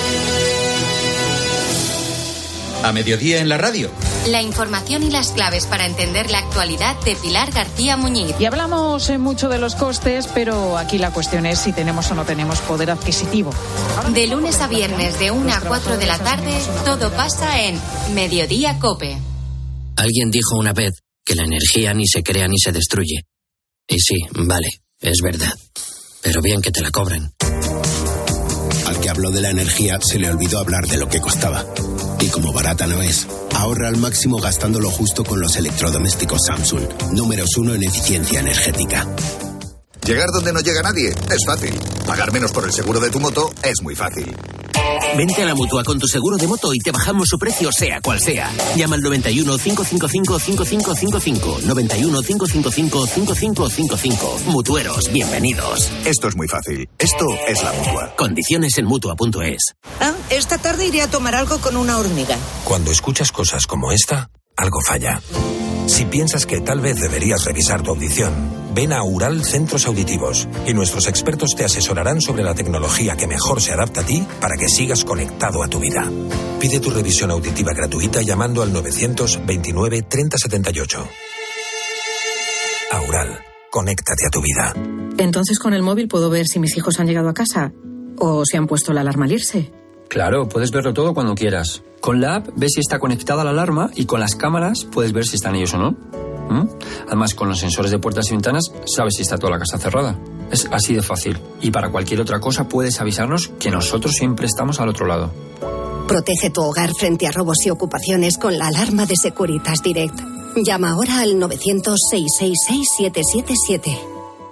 A mediodía en la radio. La información y las claves para entender la actualidad de Pilar García Muñiz. Y hablamos mucho de los costes, pero aquí la cuestión es si tenemos o no tenemos poder adquisitivo. De lunes a viernes de 1 a 4 de la tarde, todo pasa en Mediodía COPE. Alguien dijo una vez que la energía ni se crea ni se destruye. Y sí, vale, es verdad. Pero bien que te la cobren. Al que habló de la energía se le olvidó hablar de lo que costaba. Y como barata no es, ahorra al máximo gastando lo justo con los electrodomésticos Samsung. Números 1 en eficiencia energética. Llegar donde no llega nadie es fácil. Pagar menos por el seguro de tu moto es muy fácil. Vente a la Mutua con tu seguro de moto y te bajamos su precio sea cual sea. Llama al 91 555 5555. 91 555 5555. Mutueros, bienvenidos. Esto es muy fácil. Esto es la Mutua. Condiciones en Mutua.es. Esta tarde iré a tomar algo con una hormiga. Cuando escuchas cosas como esta, algo falla. Si piensas que tal vez deberías revisar tu audición, ven a Ural Centros Auditivos y nuestros expertos te asesorarán sobre la tecnología que mejor se adapta a ti para que sigas conectado a tu vida. Pide tu revisión auditiva gratuita llamando al 929 3078. Aural, conéctate a tu vida. Entonces con el móvil puedo ver si mis hijos han llegado a casa o si han puesto la alarma al irse. Claro, puedes verlo todo cuando quieras. Con la app ves si está conectada la alarma y con las cámaras puedes ver si están ellos o no. Además, con los sensores de puertas y ventanas sabes si está toda la casa cerrada. Es así de fácil. Y para cualquier otra cosa puedes avisarnos que nosotros siempre estamos al otro lado. Protege tu hogar frente a robos y ocupaciones con la alarma de Securitas Direct. Llama ahora al 900-666-777.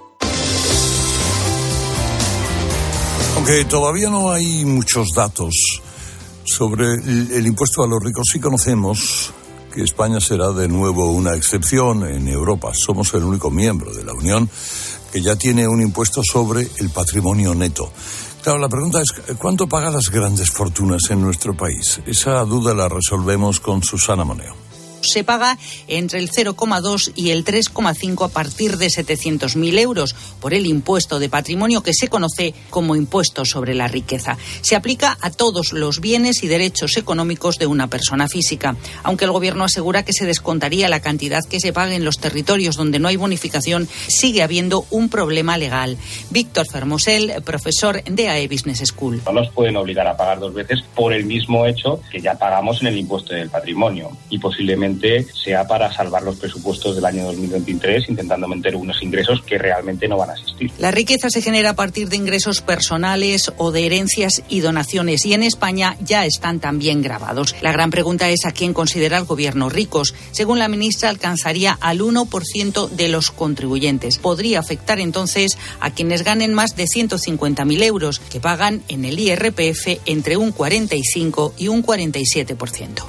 Aunque todavía no hay muchos datos sobre el impuesto a los ricos, sí conocemos que España será de nuevo una excepción en Europa. Somos el único miembro de la Unión que ya tiene un impuesto sobre el patrimonio neto. Claro, la pregunta es, ¿cuánto pagan las grandes fortunas en nuestro país? Esa duda la resolvemos con Susana Moneo. Se paga entre el 0,2 y el 3,5 a partir de 700.000 euros por el impuesto de patrimonio que se conoce como impuesto sobre la riqueza. Se aplica a todos los bienes y derechos económicos de una persona física, aunque el Gobierno asegura que se descontaría la cantidad que se pague en los territorios donde no hay bonificación, sigue habiendo un problema legal. Víctor Fermosel, profesor de AE Business School. No nos pueden obligar a pagar dos veces por el mismo hecho que ya pagamos en el impuesto del patrimonio, y posiblemente sea para salvar los presupuestos del año 2023 intentando meter unos ingresos que realmente no van a existir. La riqueza se genera a partir de ingresos personales o de herencias y donaciones, y en España ya están también gravados. La gran pregunta es a quién considera el Gobierno ricos. Según la ministra, alcanzaría al 1% de los contribuyentes. Podría afectar entonces a quienes ganen más de 150.000 euros, que pagan en el IRPF entre un 45 y un 47%.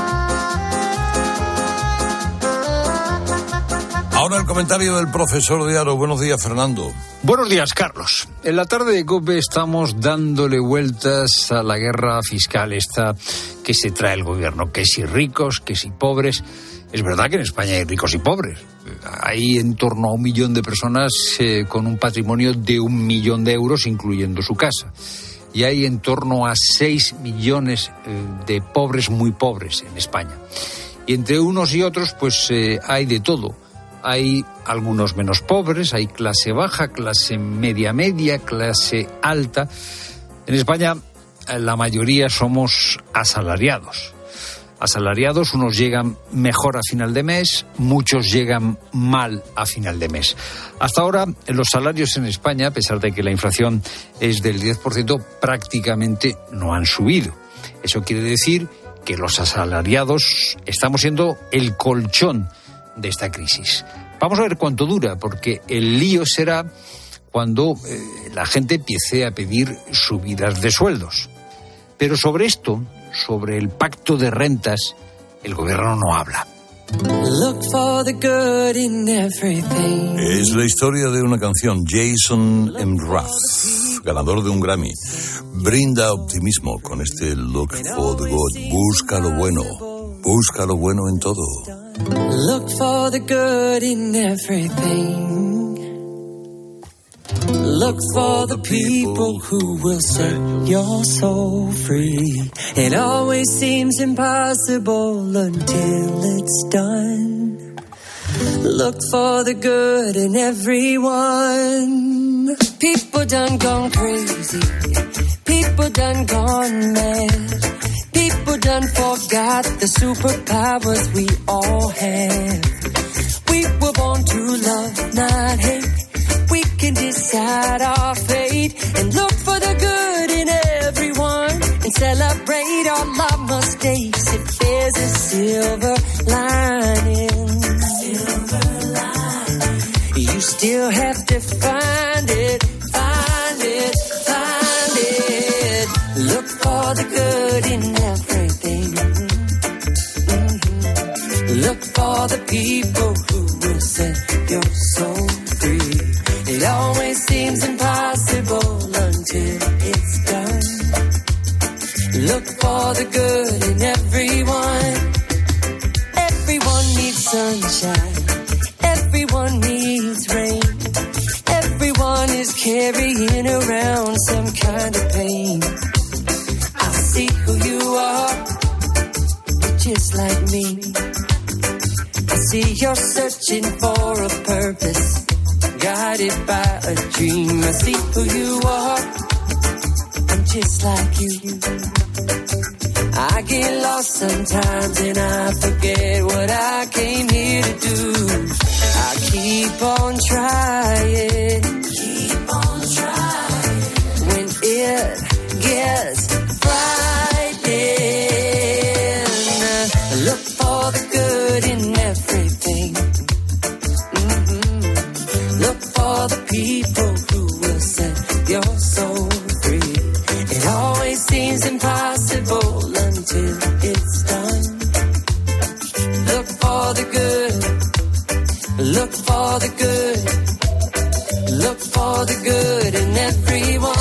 Ahora el comentario del profesor de Aro. Buenos días, Fernando. Buenos días, Carlos. En la tarde de COPE estamos dándole vueltas a la guerra fiscal esta que se trae el gobierno, que si ricos, que si pobres. Es verdad que en España hay ricos y pobres. Hay en torno a 1 millón de personas con un patrimonio de 1 millón de euros, incluyendo su casa. Y hay en torno a 6 millones de pobres muy pobres en España. Y entre unos y otros, pues hay de todo. Hay algunos menos pobres, hay clase baja, clase media, clase alta. En España la mayoría somos asalariados. Asalariados, unos llegan mejor a final de mes, muchos llegan mal a final de mes. Hasta ahora, los salarios en España, a pesar de que la inflación es del 10%, prácticamente no han subido. Eso quiere decir que los asalariados estamos siendo el colchón de esta crisis. Vamos a ver cuánto dura, porque el lío será cuando la gente empiece a pedir subidas de sueldos. Pero sobre esto, sobre el pacto de rentas, el gobierno no habla. Es la historia de una canción. Jason Mraz, ganador de un Grammy, brinda optimismo con este Look for the Good. Busca lo bueno en todo. Look for the good in everything. Look for the people who will set your soul free. It always seems impossible until it's done. Look for the good in everyone. People done gone crazy. People done gone mad. People done forgot the superpowers we all have. We were born to love, not hate. We can decide our fate and look for the good in everyone and celebrate all our mistakes if there's a silver lining. You still have to find it, find it, find it. Look for the good in everything. Look for the people who will set your soul free. It always seems impossible until it's done. Look for the good in everyone. Everyone needs sunshine. Everyone needs rain. Everyone is carrying around some kind of pain. I see who you are. You're just like me. I see you're searching for a purpose, guided by a dream. I see who you are. I'm just like you. I get lost sometimes and I forget what I came here to do. I keep on trying. Keep on trying. When it gets frightening, look for the good in everything. Look for the people who will set your soul free. It always seems impossible until it's done. Look for the good. Look for the good. Look for the good in everyone.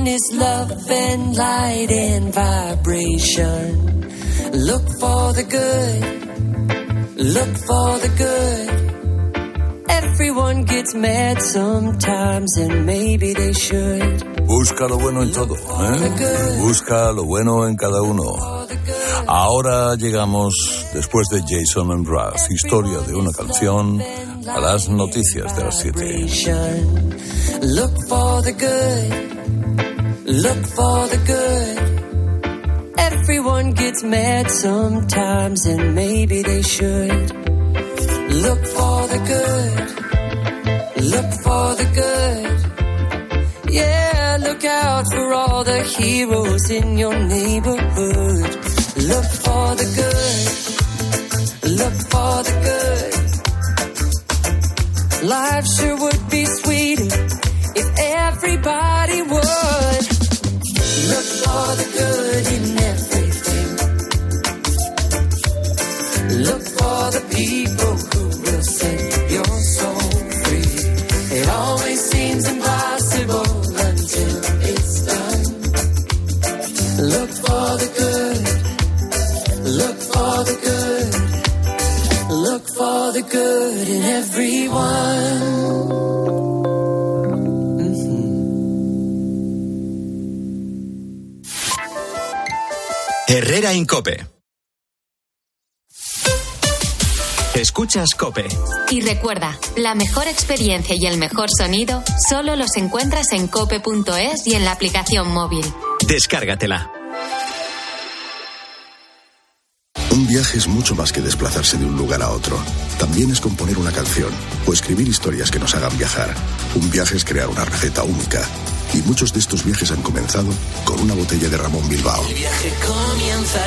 everyone is love and light and vibration. Look for the good. Look for the good. Everyone gets mad sometimes and maybe they should. Busca lo bueno en todo, ¿eh? Busca lo bueno en cada uno. Ahora llegamos, después de Jason Mraz, historia de una canción, a las noticias de las 7. Look for the good. Look for the good. Everyone gets mad sometimes and maybe they should. Look for the good. Look for the good. Yeah, look out for all the heroes in your neighborhood. Look for the good. Look for the good. Life sure would be sweeter if everybody would. Look for the good in everything. Look for the people who will set your soul free. It always seems impossible until it's done. Look for the good. Look for the good. Look for the good in everyone. Herrera en COPE. Escuchas COPE. Y recuerda, la mejor experiencia y el mejor sonido solo los encuentras en cope.es y en la aplicación móvil. Descárgatela. Un viaje es mucho más que desplazarse de un lugar a otro. También es componer una canción o escribir historias que nos hagan viajar. Un viaje es crear una receta única. Y muchos de estos viajes han comenzado con una botella de Ramón Bilbao. El viaje comienza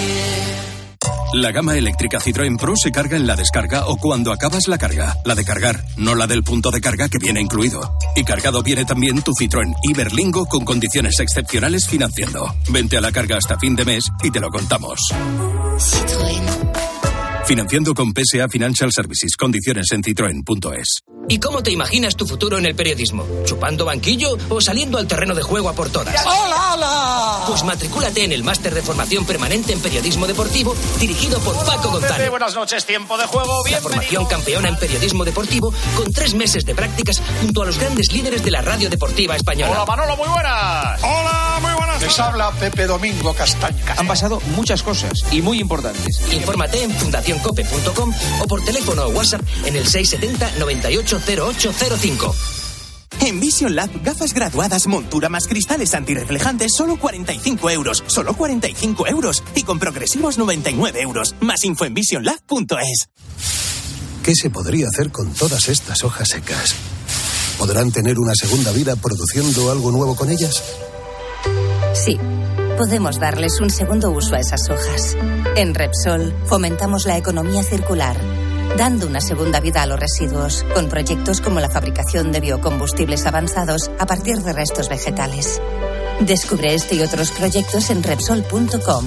aquí. La gama eléctrica Citroën Pro se carga en la descarga o cuando acabas la carga. La de cargar, no la del punto de carga que viene incluido. Y cargado viene también tu Citroën Iberlingo con condiciones excepcionales financiando. Vente a la carga hasta fin de mes y te lo contamos. Citroën. Financiando con PSA Financial Services. Condiciones en citroen.es. ¿Y cómo te imaginas tu futuro en el periodismo? ¿Chupando banquillo o saliendo al terreno de juego a por todas? ¡Hola, hola! Pues matricúlate en el máster de formación permanente en periodismo deportivo dirigido por Paco González. Buenas noches, tiempo de juego. La formación campeona en periodismo deportivo con 3 meses de prácticas junto a los grandes líderes de la radio deportiva española. Hola, Manolo, muy buenas. Hola, muy buenas. Les habla Pepe Domingo Castaña. Han pasado muchas cosas y muy importantes. Infórmate en fundacioncope.com o por teléfono o WhatsApp en el 670 98 0805. En Vision Lab, gafas graduadas, montura más cristales antirreflejantes, solo 45 euros. Solo 45 euros. Y con progresivos 99 euros. Más info en visionlab.es. ¿Qué se podría hacer con todas estas hojas secas? ¿Podrán tener una segunda vida produciendo algo nuevo con ellas? Sí, podemos darles un segundo uso a esas hojas. En Repsol fomentamos la economía circular, dando una segunda vida a los residuos, con proyectos como la fabricación de biocombustibles avanzados a partir de restos vegetales. Descubre este y otros proyectos en Repsol.com.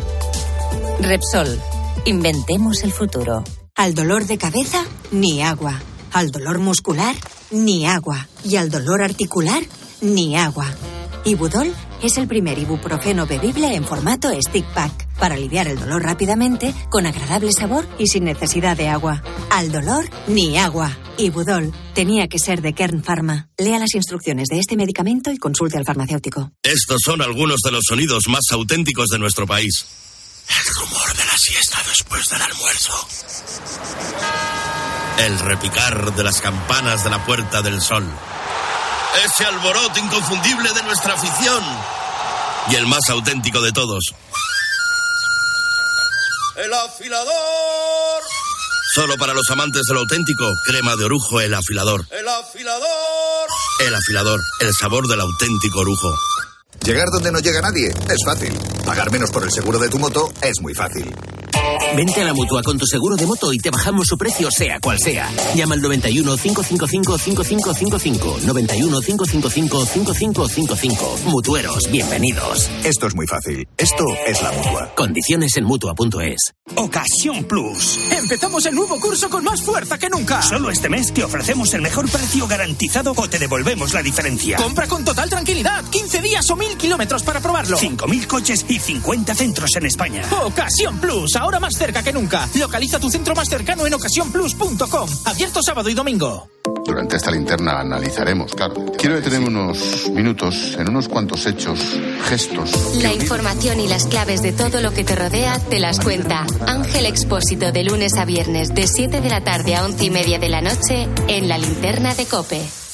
Repsol, inventemos el futuro. Al dolor de cabeza, ni agua. Al dolor muscular, ni agua. Y al dolor articular, ni agua. Ibudol es el primer ibuprofeno bebible en formato stick pack para aliviar el dolor rápidamente, con agradable sabor y sin necesidad de agua. Al dolor, ni agua. Ibudol tenía que ser de Kern Pharma. Lea las instrucciones de este medicamento y consulte al farmacéutico. Estos son algunos de los sonidos más auténticos de nuestro país. El rumor de la siesta después del almuerzo. El repicar de las campanas de la Puerta del Sol. Ese alboroto inconfundible de nuestra afición. Y el más auténtico de todos. ¡El afilador! Solo para los amantes de lo auténtico, crema de orujo El Afilador. ¡El afilador! El Afilador, el sabor del auténtico orujo. Llegar donde no llega nadie es fácil. Pagar menos por el seguro de tu moto es muy fácil. Vente a la Mutua con tu seguro de moto y te bajamos su precio sea cual sea. Llama al 91 555 5555. 91 555 5555. Mutueros, bienvenidos. Esto es muy fácil. Esto es la Mutua. Condiciones en Mutua.es. Ocasión Plus. Empezamos el nuevo curso con más fuerza que nunca. Solo este mes te ofrecemos el mejor precio garantizado o te devolvemos la diferencia. Compra con total tranquilidad. 15 días o 1000 kilómetros para probarlo. 5000 coches y 50 centros en España. Ocasión Plus. Ahora más cerca que nunca. Localiza tu centro más cercano en ocasiónplus.com. Abierto sábado y domingo. Durante esta linterna analizaremos, claro. Quiero detenerme unos minutos en unos cuantos hechos, gestos. La información y las claves de todo lo que te rodea te las cuenta Ángel Expósito de lunes a viernes de 7 de la tarde a 11:30 de la noche en La Linterna de COPE.